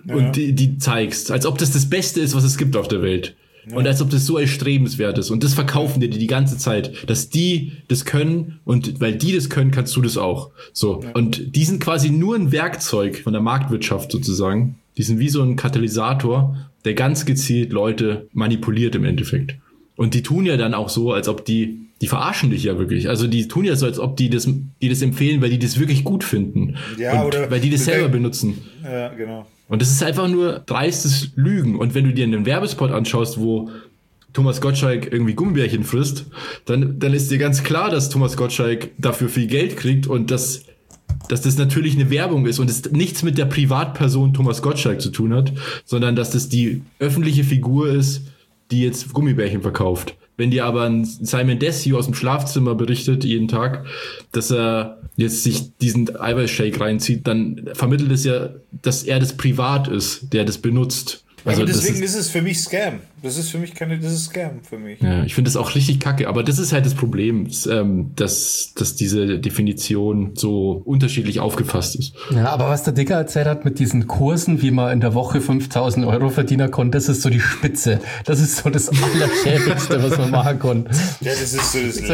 Speaker 3: und die zeigst. Als ob das Beste ist, was es gibt auf der Welt. Ja. Und als ob das so erstrebenswert ist. Und das verkaufen dir die ganze Zeit, dass die das können und weil die das können, kannst du das auch. So. Ja. Und die sind quasi nur ein Werkzeug von der Marktwirtschaft sozusagen. Die sind wie so ein Katalysator, der ganz gezielt Leute manipuliert im Endeffekt. Und die tun ja dann auch so, als ob die verarschen dich ja wirklich. Also die tun ja so, als ob die das empfehlen, weil die das wirklich gut finden. Ja, und oder weil die das selber benutzen.
Speaker 2: Ja, genau.
Speaker 3: Und das ist einfach nur dreistes Lügen. Und wenn du dir einen Werbespot anschaust, wo Thomas Gottschalk irgendwie Gummibärchen frisst, dann ist dir ganz klar, dass Thomas Gottschalk dafür viel Geld kriegt und dass das natürlich eine Werbung ist und es nichts mit der Privatperson Thomas Gottschalk zu tun hat, sondern dass das die öffentliche Figur ist, die jetzt Gummibärchen verkauft. Wenn dir aber ein Simon Desue aus dem Schlafzimmer berichtet jeden Tag, dass er jetzt sich diesen Eiweißshake reinzieht, dann vermittelt es ja, dass er das privat ist, der das benutzt.
Speaker 2: Also aber deswegen ist es für mich Scam. Das ist Scam für mich.
Speaker 3: Ja, ich finde das auch richtig kacke. Aber das ist halt das Problem, dass diese Definition so unterschiedlich aufgefasst ist.
Speaker 1: Ja, aber was der Dicker erzählt hat mit diesen Kursen, wie man in der Woche 5.000 € verdienen konnte, das ist so die Spitze. Das ist so das Allerschäbigste, was man machen konnte.
Speaker 2: Ja, das ist so das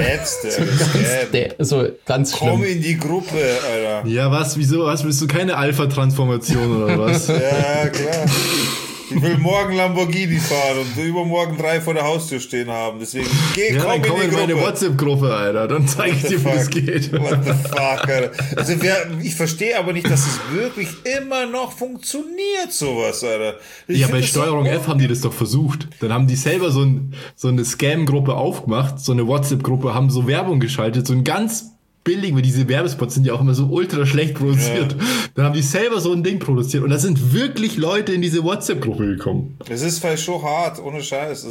Speaker 2: Letzte.
Speaker 1: So ganz schlimm.
Speaker 2: Komm in die Gruppe, Alter.
Speaker 3: Ja, wieso? Bist du keine Alpha-Transformation oder was?
Speaker 2: Ja, klar. Ich will morgen Lamborghini fahren und übermorgen 3 vor der Haustür stehen haben. Deswegen
Speaker 3: komm in meine WhatsApp-Gruppe, Alter. Dann zeige ich dir, wie das geht.
Speaker 2: What the fuck, Alter. Also ich verstehe aber nicht, dass es wirklich immer noch funktioniert, sowas, Alter.
Speaker 3: Bei Steuerung F haben die das doch versucht. Dann haben die selber so eine Scam-Gruppe aufgemacht, so eine WhatsApp-Gruppe, haben so Werbung geschaltet, so ein ganz billig, weil diese Werbespots sind ja auch immer so ultra schlecht produziert. Ja. Dann haben die selber so ein Ding produziert und da sind wirklich Leute in diese WhatsApp-Gruppe gekommen.
Speaker 2: Das ist vielleicht schon hart, ohne Scheiß.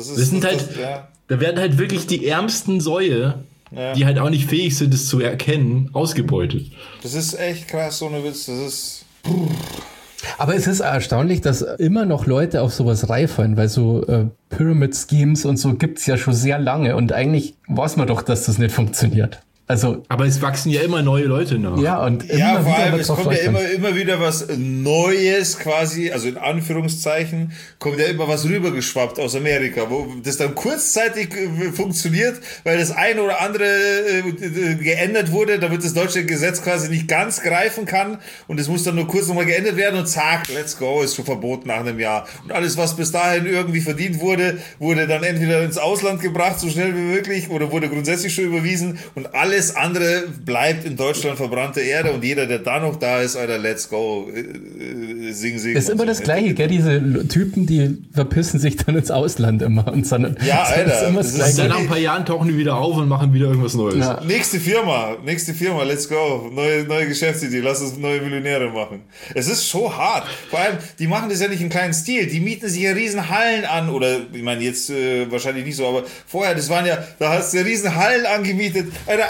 Speaker 3: Da werden halt wirklich die ärmsten Säue, die halt auch nicht fähig sind, das zu erkennen, ausgebeutet.
Speaker 2: Das ist echt krass, ohne Witz. Das ist...
Speaker 1: Aber es ist erstaunlich, dass immer noch Leute auf sowas reinfallen, weil so Pyramid Schemes und so gibt's ja schon sehr lange und eigentlich weiß man doch, dass das nicht funktioniert. Also,
Speaker 3: aber es wachsen ja immer neue Leute nach.
Speaker 1: Ja, und
Speaker 2: ja, vor allem, es kommt ja immer wieder was Neues quasi, also in Anführungszeichen, kommt ja immer was rübergeschwappt aus Amerika, wo das dann kurzzeitig funktioniert, weil das eine oder andere geändert wurde, damit das deutsche Gesetz quasi nicht ganz greifen kann und es muss dann nur kurz nochmal geändert werden und zack, let's go, ist schon verboten nach einem Jahr. Und alles, was bis dahin irgendwie verdient wurde, wurde dann entweder ins Ausland gebracht, so schnell wie möglich, oder wurde grundsätzlich schon überwiesen und alles andere bleibt in Deutschland verbrannte Erde und jeder, der da noch da ist, Alter, let's go, sing.
Speaker 1: Ist immer so das Gleiche, gell? Diese Typen, die verpissen sich dann ins Ausland immer. Und dann,
Speaker 2: ja, Alter.
Speaker 3: Dann nach ein paar Jahren tauchen die wieder auf und machen wieder irgendwas Neues.
Speaker 2: Ja. Nächste Firma, let's go. Neue Geschäftsidee, lass uns neue Millionäre machen. Es ist schon hart. Vor allem, die machen das ja nicht im kleinen Stil. Die mieten sich ja riesen Hallen an. Oder, ich meine, jetzt wahrscheinlich nicht so, aber vorher, da hast du ja riesen Hallen angemietet. Alter,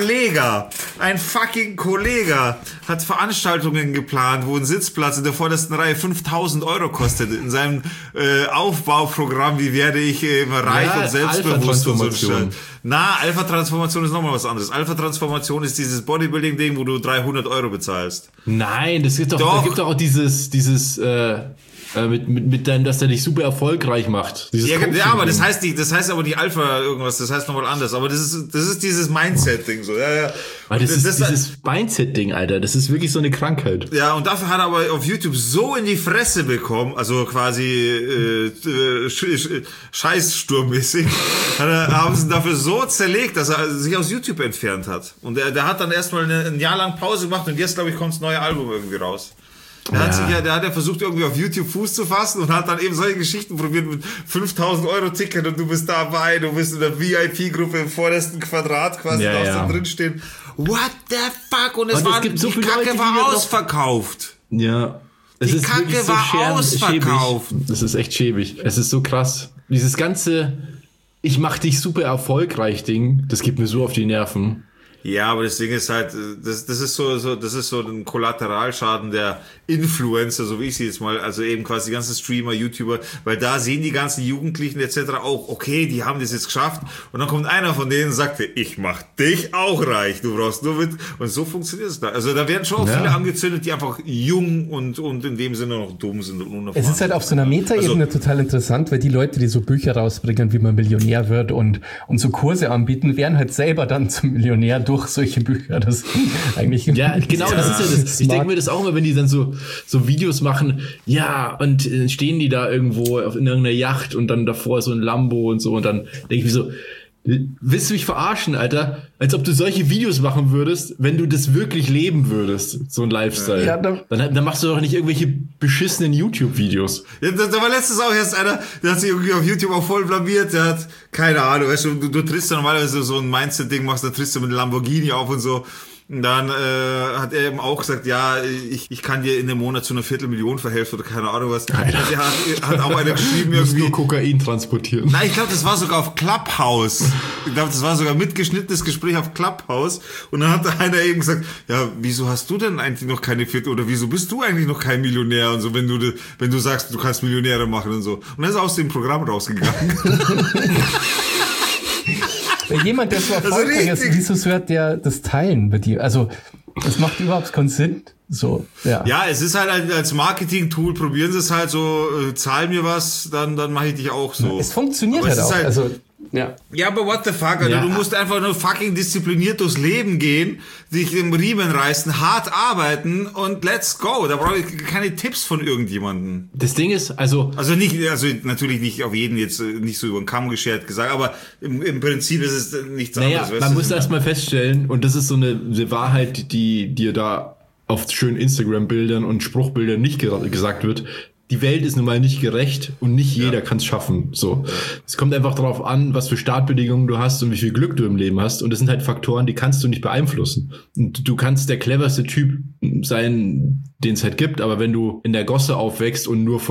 Speaker 2: ein fucking Kollege hat Veranstaltungen geplant, wo ein Sitzplatz in der vordersten Reihe 5.000 € kostet in seinem Aufbauprogramm, wie werde ich reich und selbstbewusst und so. Alpha-Transformation ist nochmal was anderes. Alpha-Transformation ist dieses Bodybuilding-Ding, wo du 300 € bezahlst.
Speaker 3: Nein, da gibt doch auch dieses dass der dich super erfolgreich macht.
Speaker 2: Ja, aber das heißt aber nicht Alpha irgendwas, das heißt nochmal anders. Aber das ist dieses Mindset-Ding so. Ja.
Speaker 3: Aber das ist dieses Mindset-Ding, Alter. Das ist wirklich so eine Krankheit.
Speaker 2: Ja, und dafür hat er aber auf YouTube so in die Fresse bekommen, also quasi scheißsturmmäßig, haben sie ihn dafür so zerlegt, dass er sich aus YouTube entfernt hat. Und der hat dann erstmal ein Jahr lang Pause gemacht und jetzt, glaube ich, kommt das neue Album irgendwie raus. Der hat versucht, irgendwie auf YouTube Fuß zu fassen und hat dann eben solche Geschichten probiert mit 5.000 € Ticket und du bist dabei, du bist in der VIP-Gruppe im vordersten Quadrat quasi, darfst da drin stehen. What the fuck? Und die Kacke war ausverkauft.
Speaker 3: Ja.
Speaker 2: Die Kacke war ausverkauft.
Speaker 3: Das ist echt schäbig. Es ist so krass. Dieses ganze, ich mach dich super erfolgreich Ding, das geht mir so auf die Nerven.
Speaker 2: Ja, aber das Ding ist halt, das ist so ein Kollateralschaden der Influencer, so wie ich sie jetzt mal, also eben quasi die ganzen Streamer, YouTuber, weil da sehen die ganzen Jugendlichen etc. auch, okay, die haben das jetzt geschafft und dann kommt einer von denen und sagt, ich mach dich auch reich, du brauchst nur mit, und so funktioniert es da. Also da werden schon auch viele angezündet, die einfach jung und in dem Sinne noch dumm sind und unerfahren.
Speaker 1: Es ist halt auf so einer Metaebene total interessant, weil die Leute, die so Bücher rausbringen, wie man Millionär wird und so Kurse anbieten, werden halt selber dann zum Millionär durch solche Bücher. Das eigentlich
Speaker 3: ja, genau, das ist ja das. Ich denke mir das auch immer, wenn die dann so Videos machen, ja, und stehen die da irgendwo in irgendeiner Yacht und dann davor so ein Lambo und so, und dann denke ich mir so, willst du mich verarschen, Alter? Als ob du solche Videos machen würdest, wenn du das wirklich leben würdest, so ein Lifestyle. Ja, dann machst du doch nicht irgendwelche beschissenen YouTube-Videos.
Speaker 2: Ja, da war letztens auch erst einer, der hat sich irgendwie auf YouTube auch voll blamiert, der hat, keine Ahnung, weißt du trittst ja normalerweise so ein Mindset-Ding, machst, dann trittst du mit einem Lamborghini auf und so. Und dann hat er eben auch gesagt, ja, ich kann dir in dem Monat zu einer 250.000 verhelfen oder keine Ahnung was. Der hat auch einer geschrieben, irgendwie
Speaker 3: nur Kokain transportieren.
Speaker 2: Nein, ich glaube, das war sogar auf Clubhouse. Ich glaube, das war sogar mitgeschnittenes Gespräch auf Clubhouse. Und dann hat einer eben gesagt, ja, wieso hast du denn eigentlich noch keine oder wieso bist du eigentlich noch kein Millionär und so, wenn du sagst, du kannst Millionäre machen und so. Und dann ist er aus dem Programm rausgegangen.
Speaker 1: Jemand, der so erfolgreich ist, wieso sollte der das teilen mit dir? Also, das macht überhaupt keinen Sinn. So, ja.
Speaker 2: Ja, es ist halt als Marketing-Tool, probieren sie es halt so, zahl mir was, dann mache ich dich auch so.
Speaker 1: Es funktioniert halt auch. Also,
Speaker 2: ja, aber what the fuck, Alter? Ja. Du musst einfach nur fucking diszipliniert durchs Leben gehen, dich im Riemen reißen, hart arbeiten und let's go. Da brauche ich keine Tipps von irgendjemandem.
Speaker 3: Das Ding ist, also
Speaker 2: natürlich nicht auf jeden jetzt nicht so über den Kamm geschert gesagt, aber im Prinzip ist es nichts anderes.
Speaker 3: Man muss erstmal feststellen, und das ist so eine Wahrheit, die dir da auf schönen Instagram-Bildern und Spruchbildern nicht gesagt wird. Die Welt ist nun mal nicht gerecht und nicht jeder kann es schaffen. So, es kommt einfach darauf an, was für Startbedingungen du hast und wie viel Glück du im Leben hast. Und das sind halt Faktoren, die kannst du nicht beeinflussen. Und du kannst der cleverste Typ sein, den es halt gibt, aber wenn du in der Gosse aufwächst und nur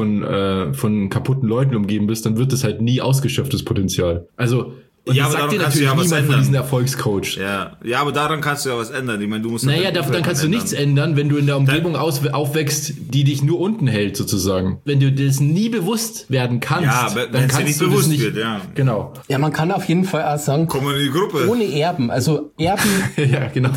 Speaker 3: von kaputten Leuten umgeben bist, dann wird das halt nie ausgeschöpftes Potenzial. Also und ja, aber daran kannst du ja was ändern. Von diesen Erfolgscoach.
Speaker 2: Ja, aber daran kannst du ja was ändern. Ich meine, du musst
Speaker 3: dann kannst du nichts ändern, wenn du in der Umgebung aufwächst, die dich nur unten hält, sozusagen. Wenn du das nie bewusst werden kannst, dann kannst du das nicht. Wird, ja. Genau.
Speaker 1: Ja, man kann auf jeden Fall auch sagen,
Speaker 2: komm in die Gruppe.
Speaker 1: Ohne Erben, also Erben.
Speaker 3: Ja, genau.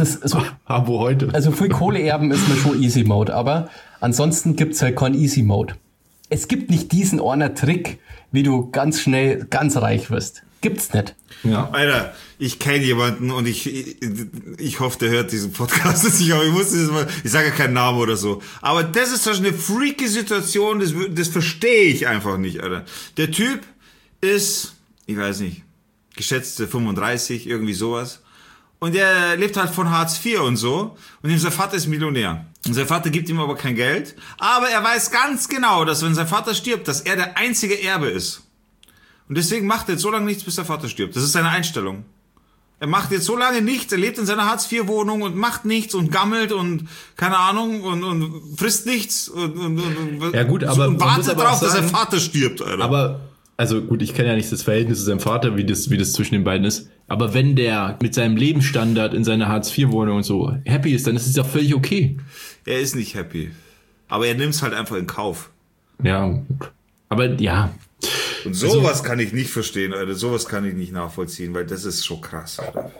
Speaker 1: Wo heute. Also für Kohle erben ist man schon Easy Mode, aber ansonsten gibt's halt keinen Easy Mode. Es gibt nicht diesen einer Trick, wie du ganz schnell ganz reich wirst. Gibt's nicht.
Speaker 2: Ja. Alter, ich kenne jemanden und ich hoffe, der hört diesen Podcast nicht, aber ich sage keinen Namen oder so. Aber das ist doch eine freaky Situation, das verstehe ich einfach nicht, Alter. Der Typ ist, ich weiß nicht, geschätzte 35, irgendwie sowas. Und der lebt halt von Hartz IV und so. Und sein Vater ist Millionär. Und sein Vater gibt ihm aber kein Geld. Aber er weiß ganz genau, dass wenn sein Vater stirbt, dass er der einzige Erbe ist. Und deswegen macht er jetzt so lange nichts, bis der Vater stirbt. Das ist seine Einstellung. Er macht jetzt so lange nichts, er lebt in seiner Hartz-IV-Wohnung und macht nichts und gammelt und keine Ahnung und frisst nichts und
Speaker 3: ja gut, aber
Speaker 2: und wartet darauf, dass sein Vater stirbt, Alter.
Speaker 3: Aber, also gut, ich kenne ja nicht das Verhältnis zu seinem Vater, wie das zwischen den beiden ist. Aber wenn der mit seinem Lebensstandard in seiner Hartz-IV-Wohnung und so happy ist, dann ist es ja völlig okay.
Speaker 2: Er ist nicht happy. Aber er nimmt es halt einfach in Kauf.
Speaker 3: Ja, aber ja.
Speaker 2: Und sowas kann ich nicht verstehen, Alter. Sowas kann ich nicht nachvollziehen, weil das ist schon krass, Alter.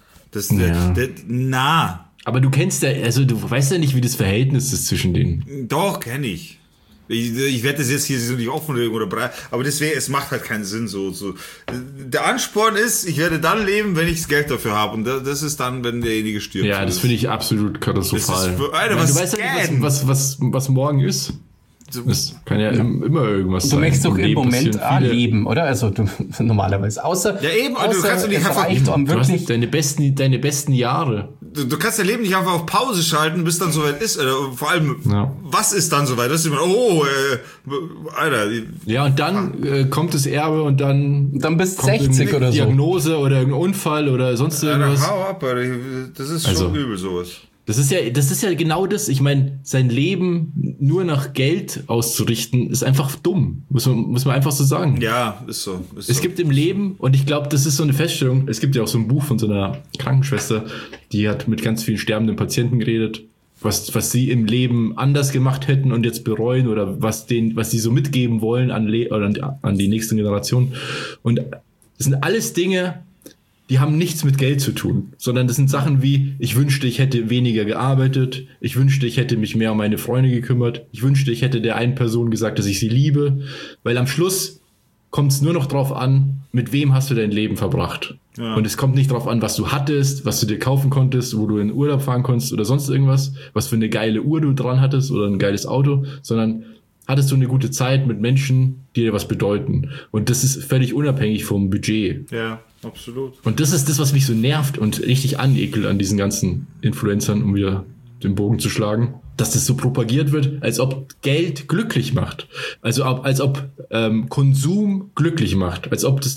Speaker 3: Aber du kennst ja, also du weißt ja nicht, wie das Verhältnis ist zwischen denen.
Speaker 2: Doch, kenne ich. Ich werde das jetzt hier so nicht offenlegen oder breit, aber deswegen, es macht halt keinen Sinn, so. Der Ansporn ist, ich werde dann leben, wenn ich das Geld dafür habe. Und das ist dann, wenn derjenige stirbt.
Speaker 3: Ja, das finde ich absolut katastrophal.
Speaker 2: Alter,
Speaker 3: du weißt ja nicht, was morgen ist. Das kann ja immer irgendwas sein.
Speaker 1: Du möchtest doch im Moment leben, oder? Also du normalerweise. Außer
Speaker 2: ja eben, du kannst doch nicht einfach
Speaker 3: wirklich deine besten Jahre.
Speaker 2: Du kannst dein Leben nicht einfach auf Pause schalten, bis dann soweit ist. Vor allem, was ist dann soweit? Das ist immer, Alter.
Speaker 3: Ja, und dann kommt das Erbe und dann
Speaker 1: bist du 60 oder so.
Speaker 3: Diagnose oder irgendein Unfall oder sonst irgendwas.
Speaker 2: Alter, hau ab, Alter. Das ist schon übel, sowas.
Speaker 3: Das ist ja genau das. Ich meine, sein Leben nur nach Geld auszurichten, ist einfach dumm. Muss man einfach so sagen.
Speaker 2: Ja, ist so.
Speaker 3: Es gibt im Leben, und ich glaube, das ist so eine Feststellung, es gibt ja auch so ein Buch von so einer Krankenschwester, die hat mit ganz vielen sterbenden Patienten geredet, was sie im Leben anders gemacht hätten und jetzt bereuen oder was sie so mitgeben wollen an die nächsten Generationen. Und das sind alles Dinge, die haben nichts mit Geld zu tun, sondern das sind Sachen wie, ich wünschte, ich hätte weniger gearbeitet, ich wünschte, ich hätte mich mehr um meine Freunde gekümmert, ich wünschte, ich hätte der einen Person gesagt, dass ich sie liebe, weil am Schluss kommt es nur noch drauf an, mit wem hast du dein Leben verbracht. Ja. Und es kommt nicht drauf an, was du hattest, was du dir kaufen konntest, wo du in den Urlaub fahren konntest oder sonst irgendwas, was für eine geile Uhr du dran hattest oder ein geiles Auto, sondern hattest du eine gute Zeit mit Menschen, die dir was bedeuten. Und das ist völlig unabhängig vom Budget.
Speaker 2: Ja, absolut.
Speaker 3: Und das ist das, was mich so nervt und richtig anekelt an diesen ganzen Influencern, um wieder den Bogen zu schlagen, dass das so propagiert wird, als ob Geld glücklich macht. Also als ob Konsum glücklich macht. Als ob das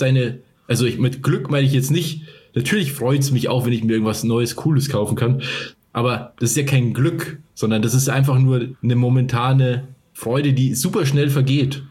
Speaker 3: mit Glück meine ich jetzt nicht, natürlich freut es mich auch, wenn ich mir irgendwas Neues, Cooles kaufen kann, aber das ist ja kein Glück, sondern das ist einfach nur eine momentane Freude, die super schnell vergeht.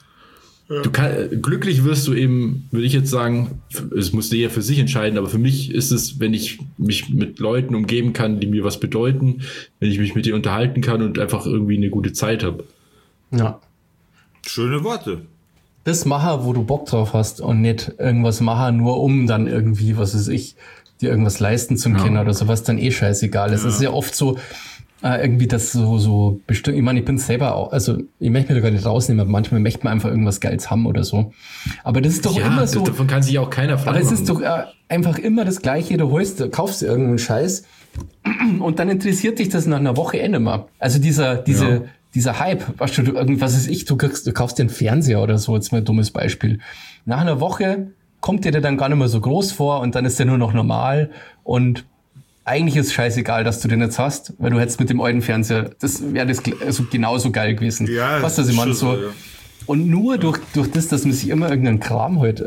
Speaker 3: Ja. Glücklich wirst du eben, würde ich jetzt sagen, es muss jeder für sich entscheiden, aber für mich ist es, wenn ich mich mit Leuten umgeben kann, die mir was bedeuten, wenn ich mich mit denen unterhalten kann und einfach irgendwie eine gute Zeit habe.
Speaker 1: Ja.
Speaker 2: Schöne Worte.
Speaker 1: Das machen, wo du Bock drauf hast und nicht irgendwas machen, nur um dann irgendwie, was weiß ich, dir irgendwas leisten zu können oder sowas, dann scheißegal ist. Es ist ja oft so, irgendwie das so bestimmt, ich meine, ich bin selber auch, also ich möchte mir da gar nicht rausnehmen, aber manchmal möchte man einfach irgendwas Geiles haben oder so. Aber das ist doch immer so.
Speaker 3: Davon kann sich auch keiner frei
Speaker 1: machen. Aber es ist doch einfach immer das Gleiche, du kaufst dir irgendeinen Scheiß und dann interessiert dich das nach einer Woche nicht mehr. Also dieser Hype, weißt du, irgendwas ist du kaufst dir einen Fernseher oder so, jetzt mal ein dummes Beispiel. Nach einer Woche kommt dir der dann gar nicht mehr so groß vor und dann ist der nur noch normal und eigentlich ist scheißegal, dass du den jetzt hast, weil du hättest mit dem alten Fernseher, das wäre also genauso geil gewesen.
Speaker 2: Ja,
Speaker 1: was das ich meine, so. Ja. Und nur durch das, dass man sich immer irgendeinen Kram halt,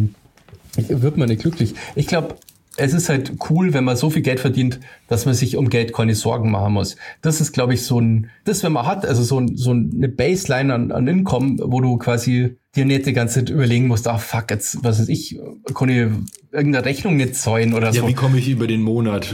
Speaker 1: wird man nicht glücklich. Ich glaube, es ist halt cool, wenn man so viel Geld verdient, dass man sich um Geld keine Sorgen machen muss. Das ist, glaube ich, wenn man hat, also so eine Baseline an Income, wo du quasi dir nicht die ganze Zeit überlegen musst, fuck, jetzt, was weiß ich, kann ich irgendeine Rechnung nicht zahlen oder so.
Speaker 3: Ja, wie komme ich über den Monat?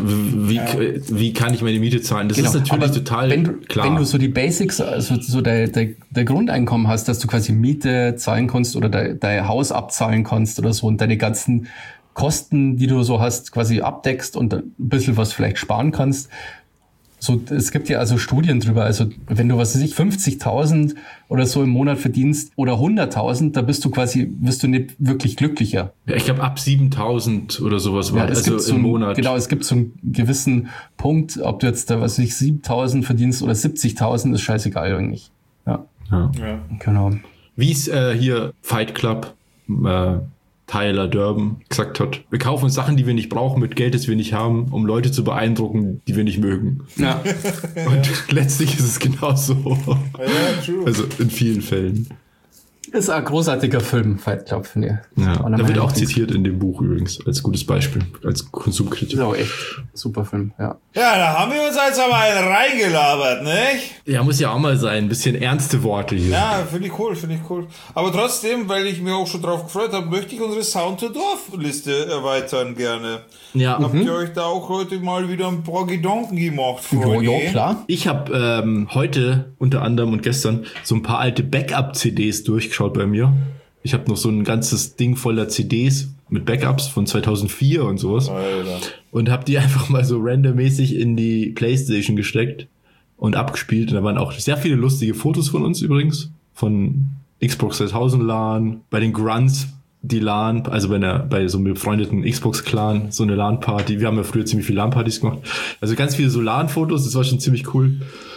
Speaker 3: Wie kann ich meine Miete zahlen? Das ist natürlich total klar.
Speaker 1: Wenn du so die Basics, also so der Grundeinkommen hast, dass du quasi Miete zahlen kannst oder dein Haus abzahlen kannst oder so und deine ganzen Kosten, die du so hast, quasi abdeckst und ein bisschen was vielleicht sparen kannst. So, es gibt ja also Studien drüber, also wenn du, 50.000 oder so im Monat verdienst oder 100.000, da wirst du nicht wirklich glücklicher.
Speaker 3: Ja, ich glaube ab 7.000 oder sowas war
Speaker 1: es gibt
Speaker 3: im Monat.
Speaker 1: Genau, es gibt so einen gewissen Punkt, ob du jetzt 7.000 verdienst oder 70.000, ist scheißegal eigentlich. Ja. Genau.
Speaker 3: Wie es hier Fight Club, Tyler Durden gesagt hat, wir kaufen uns Sachen, die wir nicht brauchen, mit Geld, das wir nicht haben, um Leute zu beeindrucken, die wir nicht mögen.
Speaker 1: Ja.
Speaker 3: Und letztlich ist es genauso.
Speaker 2: Ja, true.
Speaker 3: Also in vielen Fällen.
Speaker 1: Ist ein großartiger Film, Fight Club, finde ich.
Speaker 3: Ja, da wird auch zitiert in dem Buch übrigens, als gutes Beispiel, als Konsumkritik.
Speaker 1: Ist auch echt super Film, ja.
Speaker 2: Ja, da haben wir uns also mal einen reingelabert, nicht?
Speaker 3: Ja, muss ja auch mal sein, ein bisschen ernste Worte hier.
Speaker 2: Ja, finde ich cool. Aber trotzdem, weil ich mich auch schon drauf gefreut habe, möchte ich unsere Sound-to-Dorf-Liste erweitern gerne.
Speaker 3: Ja.
Speaker 2: Habt ihr euch da auch heute mal wieder ein paar Gedanken gemacht?
Speaker 1: Ja, klar.
Speaker 3: Ich habe heute unter anderem und gestern so ein paar alte Backup-CDs durchgeschaut bei mir. Ich habe noch so ein ganzes Ding voller CDs mit Backups von 2004 und sowas.
Speaker 2: Alter.
Speaker 3: Und habe die einfach mal so randommäßig in die Playstation gesteckt und abgespielt. Und da waren auch sehr viele lustige Fotos von uns übrigens. Von Xbox 3000 LAN, bei den Grunts die LAN, also bei so einem befreundeten Xbox-Clan, so eine LAN-Party. Wir haben ja früher ziemlich viele LAN-Partys gemacht. Also ganz viele so LAN-Fotos, das war schon ziemlich cool.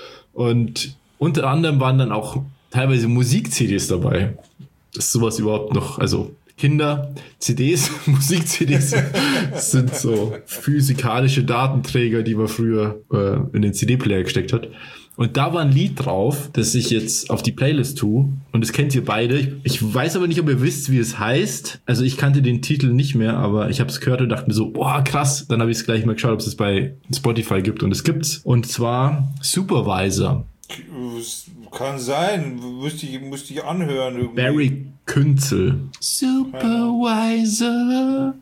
Speaker 3: Und unter anderem waren dann auch teilweise Musik-CDs dabei. Das ist sowas überhaupt noch, also Kinder-CDs, Musik-CDs sind so physikalische Datenträger, die man früher in den CD-Player gesteckt hat. Und da war ein Lied drauf, das ich jetzt auf die Playlist tue. Und das kennt ihr beide. Ich weiß aber nicht, ob ihr wisst, wie es heißt. Also ich kannte den Titel nicht mehr, aber ich habe es gehört und dachte mir so, boah, krass. Dann habe ich es gleich mal geschaut, ob es es bei Spotify gibt. Und es gibt's. Und zwar Supervisor.
Speaker 2: Kann sein. Müsste ich anhören irgendwie.
Speaker 3: Barry Künzel. Supervisor.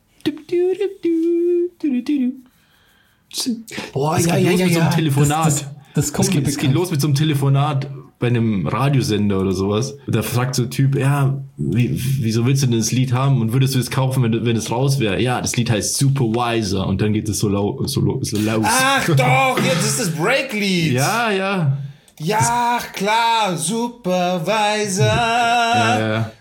Speaker 1: Boah,
Speaker 3: Es geht los mit so einem Telefonat.
Speaker 1: Das kommt
Speaker 3: Es geht los mit so einem Telefonat bei einem Radiosender oder sowas. Und da fragt so ein Typ, ja, wieso willst du denn das Lied haben und würdest du es kaufen, wenn es raus wäre? Ja, das Lied heißt Supervisor und dann geht es so laut.
Speaker 2: Ach doch, jetzt ist das Breaklied.
Speaker 3: Ja.
Speaker 2: Ja, klar, Supervisor.
Speaker 3: Ja.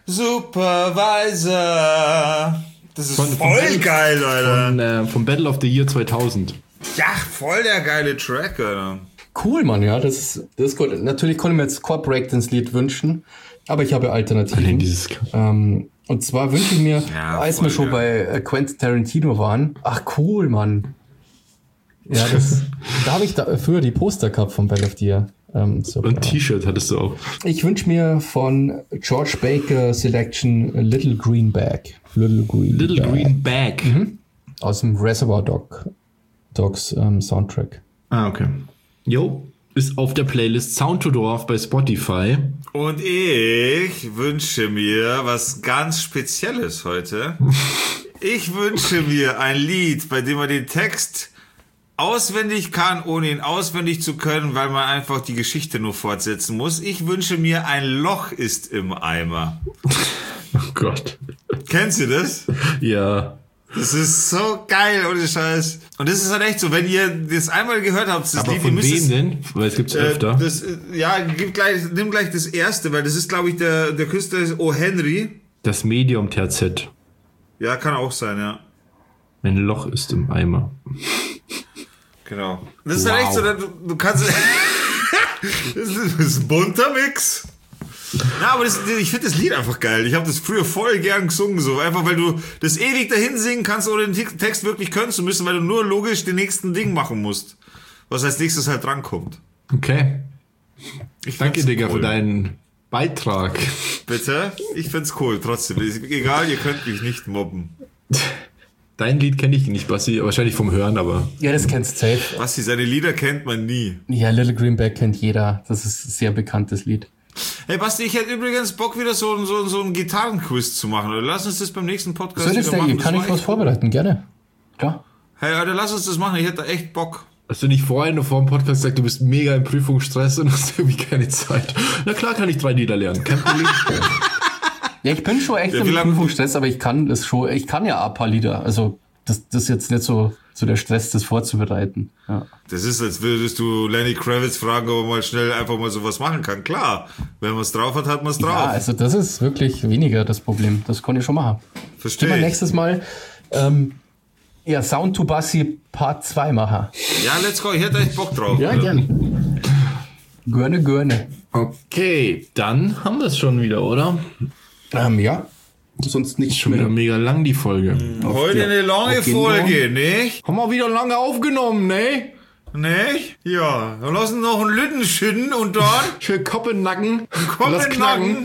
Speaker 2: Supervisor. Das ist voll geil, Alter.
Speaker 3: Vom Battle of the Year 2000.
Speaker 2: Ja, voll der geile Track, Alter.
Speaker 1: Cool, Mann, ja, das ist gut. Natürlich konnte ich mir jetzt kein Breakdance-Lied wünschen, aber ich habe Alternativen. Und zwar wünsche ich mir, als wir schon bei Quentin Tarantino waren, ach cool, Mann. Ja, da habe ich früher die Poster gehabt von Battle of the Year.
Speaker 3: So, und T-Shirt hattest du auch.
Speaker 1: Ich wünsche mir von George Baker Selection Little Green Bag.
Speaker 3: Green Bag.
Speaker 1: Mhm. Aus dem Reservoir Dogs Soundtrack.
Speaker 3: Ah, okay. Jo, ist auf der Playlist Sound to Dorf bei Spotify.
Speaker 2: Und ich wünsche mir was ganz Spezielles heute. Ich wünsche mir ein Lied, bei dem man den Text auswendig kann, ohne ihn auswendig zu können, weil man einfach die Geschichte nur fortsetzen muss. Ich wünsche mir ein Loch ist im Eimer.
Speaker 3: Oh Gott.
Speaker 2: Kennst du das?
Speaker 3: Ja.
Speaker 2: Das ist so geil, ohne Scheiß. Und das ist halt echt so, wenn ihr das einmal gehört habt, das
Speaker 3: aber
Speaker 2: Lied,
Speaker 3: von wem denn? Weil es gibt's öfter.
Speaker 2: Nimm gleich das erste, weil das ist, glaube ich, der Künstler ist O. Henry.
Speaker 3: Das Medium TZ.
Speaker 2: Ja, kann auch sein, ja.
Speaker 3: Ein Loch ist im Eimer.
Speaker 2: Genau. Das ist halt echt so, du kannst... das ist ein bunter Mix. Na, aber ich finde das Lied einfach geil. Ich habe das früher voll gern gesungen, so einfach, weil du das ewig dahin singen kannst, ohne den Text wirklich können zu müssen, weil du nur logisch den nächsten Ding machen musst, was als nächstes halt drankommt.
Speaker 3: Okay. Danke, Digga, für deinen Beitrag.
Speaker 2: Bitte? Ich find's cool, trotzdem. Egal, ihr könnt mich nicht mobben.
Speaker 3: Dein Lied kenne ich nicht, Basti, wahrscheinlich vom Hören, aber...
Speaker 1: Ja, das kennst du safe.
Speaker 2: Basti, seine Lieder kennt man nie.
Speaker 1: Ja, Little Green Bag kennt jeder. Das ist ein sehr bekanntes Lied.
Speaker 2: Hey Basti, ich hätte übrigens Bock, wieder so ein Gitarrenquiz zu machen. Oder lass uns das beim nächsten Podcast
Speaker 1: wieder machen. Kann ich was vorbereiten? Gerne. Klar.
Speaker 2: Hey, Alter, lass uns das machen. Ich hätte da echt Bock.
Speaker 3: Hast du nicht vorhin nur vor dem Podcast gesagt, du bist mega im Prüfungsstress und hast irgendwie keine Zeit? Na klar kann ich 3 Lieder lernen. Kein Problem.
Speaker 1: Ja, ich bin schon echt im Prüfungsstress, aber ich kann ja ein paar Lieder. Also das ist jetzt nicht so der Stress, das vorzubereiten. Ja.
Speaker 2: Das ist, als würdest du Lenny Kravitz fragen, ob er mal schnell einfach mal sowas machen kann. Klar, wenn man es drauf hat, hat man es drauf.
Speaker 1: Ja, also das ist wirklich weniger das Problem. Das kann ich schon machen.
Speaker 2: Verstehe.
Speaker 1: Können wir nächstes Mal Sound to Bassi Part 2 machen.
Speaker 2: Ja, let's go. Ich hätte echt Bock drauf.
Speaker 1: Ja, gerne. Gerne.
Speaker 3: Okay, dann haben wir es schon wieder, oder?
Speaker 1: Ja. Sonst nicht
Speaker 3: schon wieder mega lang, die Folge.
Speaker 2: Heute eine lange Folge, nicht?
Speaker 3: Haben wir wieder lange aufgenommen, ne?
Speaker 2: Nicht? Ja. Dann lassen noch einen Lütten schütten und dann...
Speaker 3: Schön Koppennacken.
Speaker 2: Koppennacken.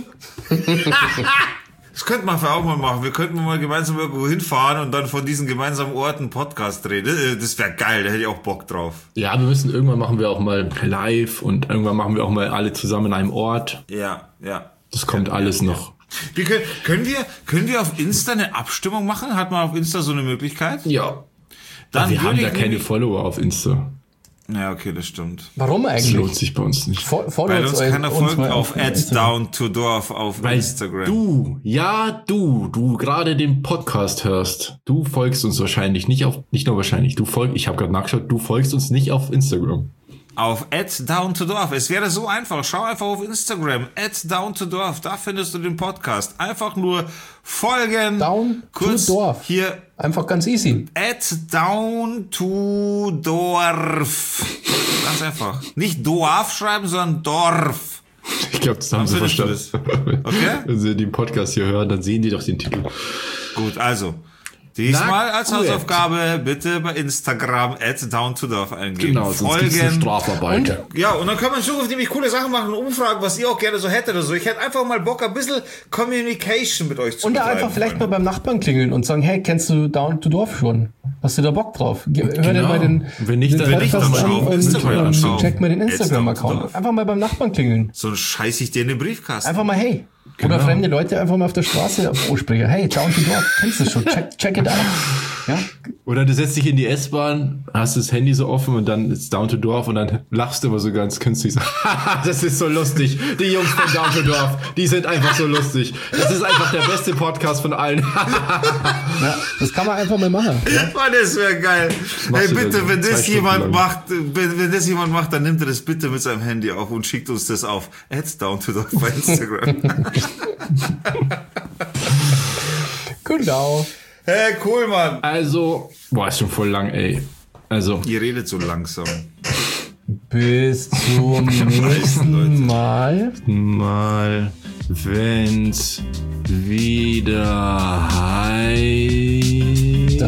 Speaker 2: Das könnte man auch mal machen. Wir könnten mal gemeinsam irgendwo hinfahren und dann von diesen gemeinsamen Orten Podcast drehen. Das wäre geil, da hätte ich auch Bock drauf.
Speaker 3: Ja, irgendwann machen wir auch mal live und irgendwann machen wir auch mal alle zusammen in einem Ort.
Speaker 2: Ja.
Speaker 3: Das kommt alles noch.
Speaker 2: Können wir auf Insta eine Abstimmung machen? Hat man auf Insta so eine Möglichkeit?
Speaker 3: Ja. Dann wir haben ja keine Follower auf Insta.
Speaker 2: Ja, okay, das stimmt.
Speaker 1: Warum eigentlich?
Speaker 3: Das lohnt sich bei uns nicht.
Speaker 2: Weil uns keiner folgt auf @downtodorf auf Instagram.
Speaker 3: Du gerade den Podcast hörst. Du folgst uns wahrscheinlich nicht nur wahrscheinlich. Ich habe gerade nachgeschaut, du folgst uns nicht auf Instagram.
Speaker 2: Auf @downtodorf. Es wäre so einfach. Schau einfach auf Instagram. @downtodorf. Da findest du den Podcast. Einfach nur folgen.
Speaker 1: Down
Speaker 2: kurz
Speaker 1: to Dorf.
Speaker 2: Hier.
Speaker 1: Einfach ganz easy.
Speaker 2: @downtodorf. Ganz einfach. Nicht Dorf schreiben, sondern Dorf.
Speaker 3: Ich glaube, das haben sie verstanden.
Speaker 2: Okay?
Speaker 3: Wenn sie den Podcast hier hören, dann sehen die doch den Titel.
Speaker 2: Gut, also. Diesmal als Hausaufgabe bitte bei Instagram @downtodorf eingeben.
Speaker 3: Genau, sonst gibt's eine Strafarbeit.
Speaker 2: Ja, und dann kann man in Zukunft nämlich coole Sachen machen und umfragen, was ihr auch gerne so hättet oder so. Ich hätte einfach mal Bock, ein bisschen Communication mit euch zu
Speaker 1: Und da
Speaker 2: betreiben.
Speaker 1: einfach vielleicht mal beim Nachbarn klingeln und sagen, hey, kennst du Down to Dorf schon? Hast du da Bock drauf? Hör dir mal den,
Speaker 3: Wenn nicht, dann
Speaker 1: Podcast
Speaker 2: mal auf Instagram
Speaker 1: und
Speaker 2: schauen.
Speaker 1: check mal den
Speaker 2: Down to
Speaker 1: Instagram-Account.
Speaker 2: Dorf.
Speaker 1: Einfach mal beim Nachbarn klingeln.
Speaker 2: So scheiß ich dir in den Briefkasten.
Speaker 1: Einfach mal, hey. Oder fremde Leute einfach mal auf der Straße ansprechen. Hey, Down to Dorf, kennst du schon? Check it out. Ja?
Speaker 3: Oder du setzt dich in die S-Bahn, hast das Handy so offen und dann ist Down to Dorf und dann lachst du immer so ganz künstlich so. Das ist so lustig. Die Jungs von Down to Dorf, die sind einfach so lustig. Das ist einfach der beste Podcast von allen.
Speaker 1: Ja, das kann man einfach mal machen. Ja?
Speaker 2: Mann, das wäre geil. Hey, bitte, wenn das jemand macht, wenn das jemand macht, dann nimmt er das bitte mit seinem Handy auf und schickt uns das auf @downtodorf bei Instagram.
Speaker 1: Genau.
Speaker 2: Hey, cool, Mann.
Speaker 3: Also, boah, ist schon voll lang, ey. Also,
Speaker 2: Ihr redet so langsam.
Speaker 1: Bis zum nächsten Mal.
Speaker 3: wenn's wieder heißt.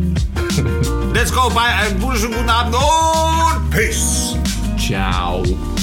Speaker 2: Let's go, bye, einen wunderschönen guten Abend und Peace.
Speaker 3: Ciao.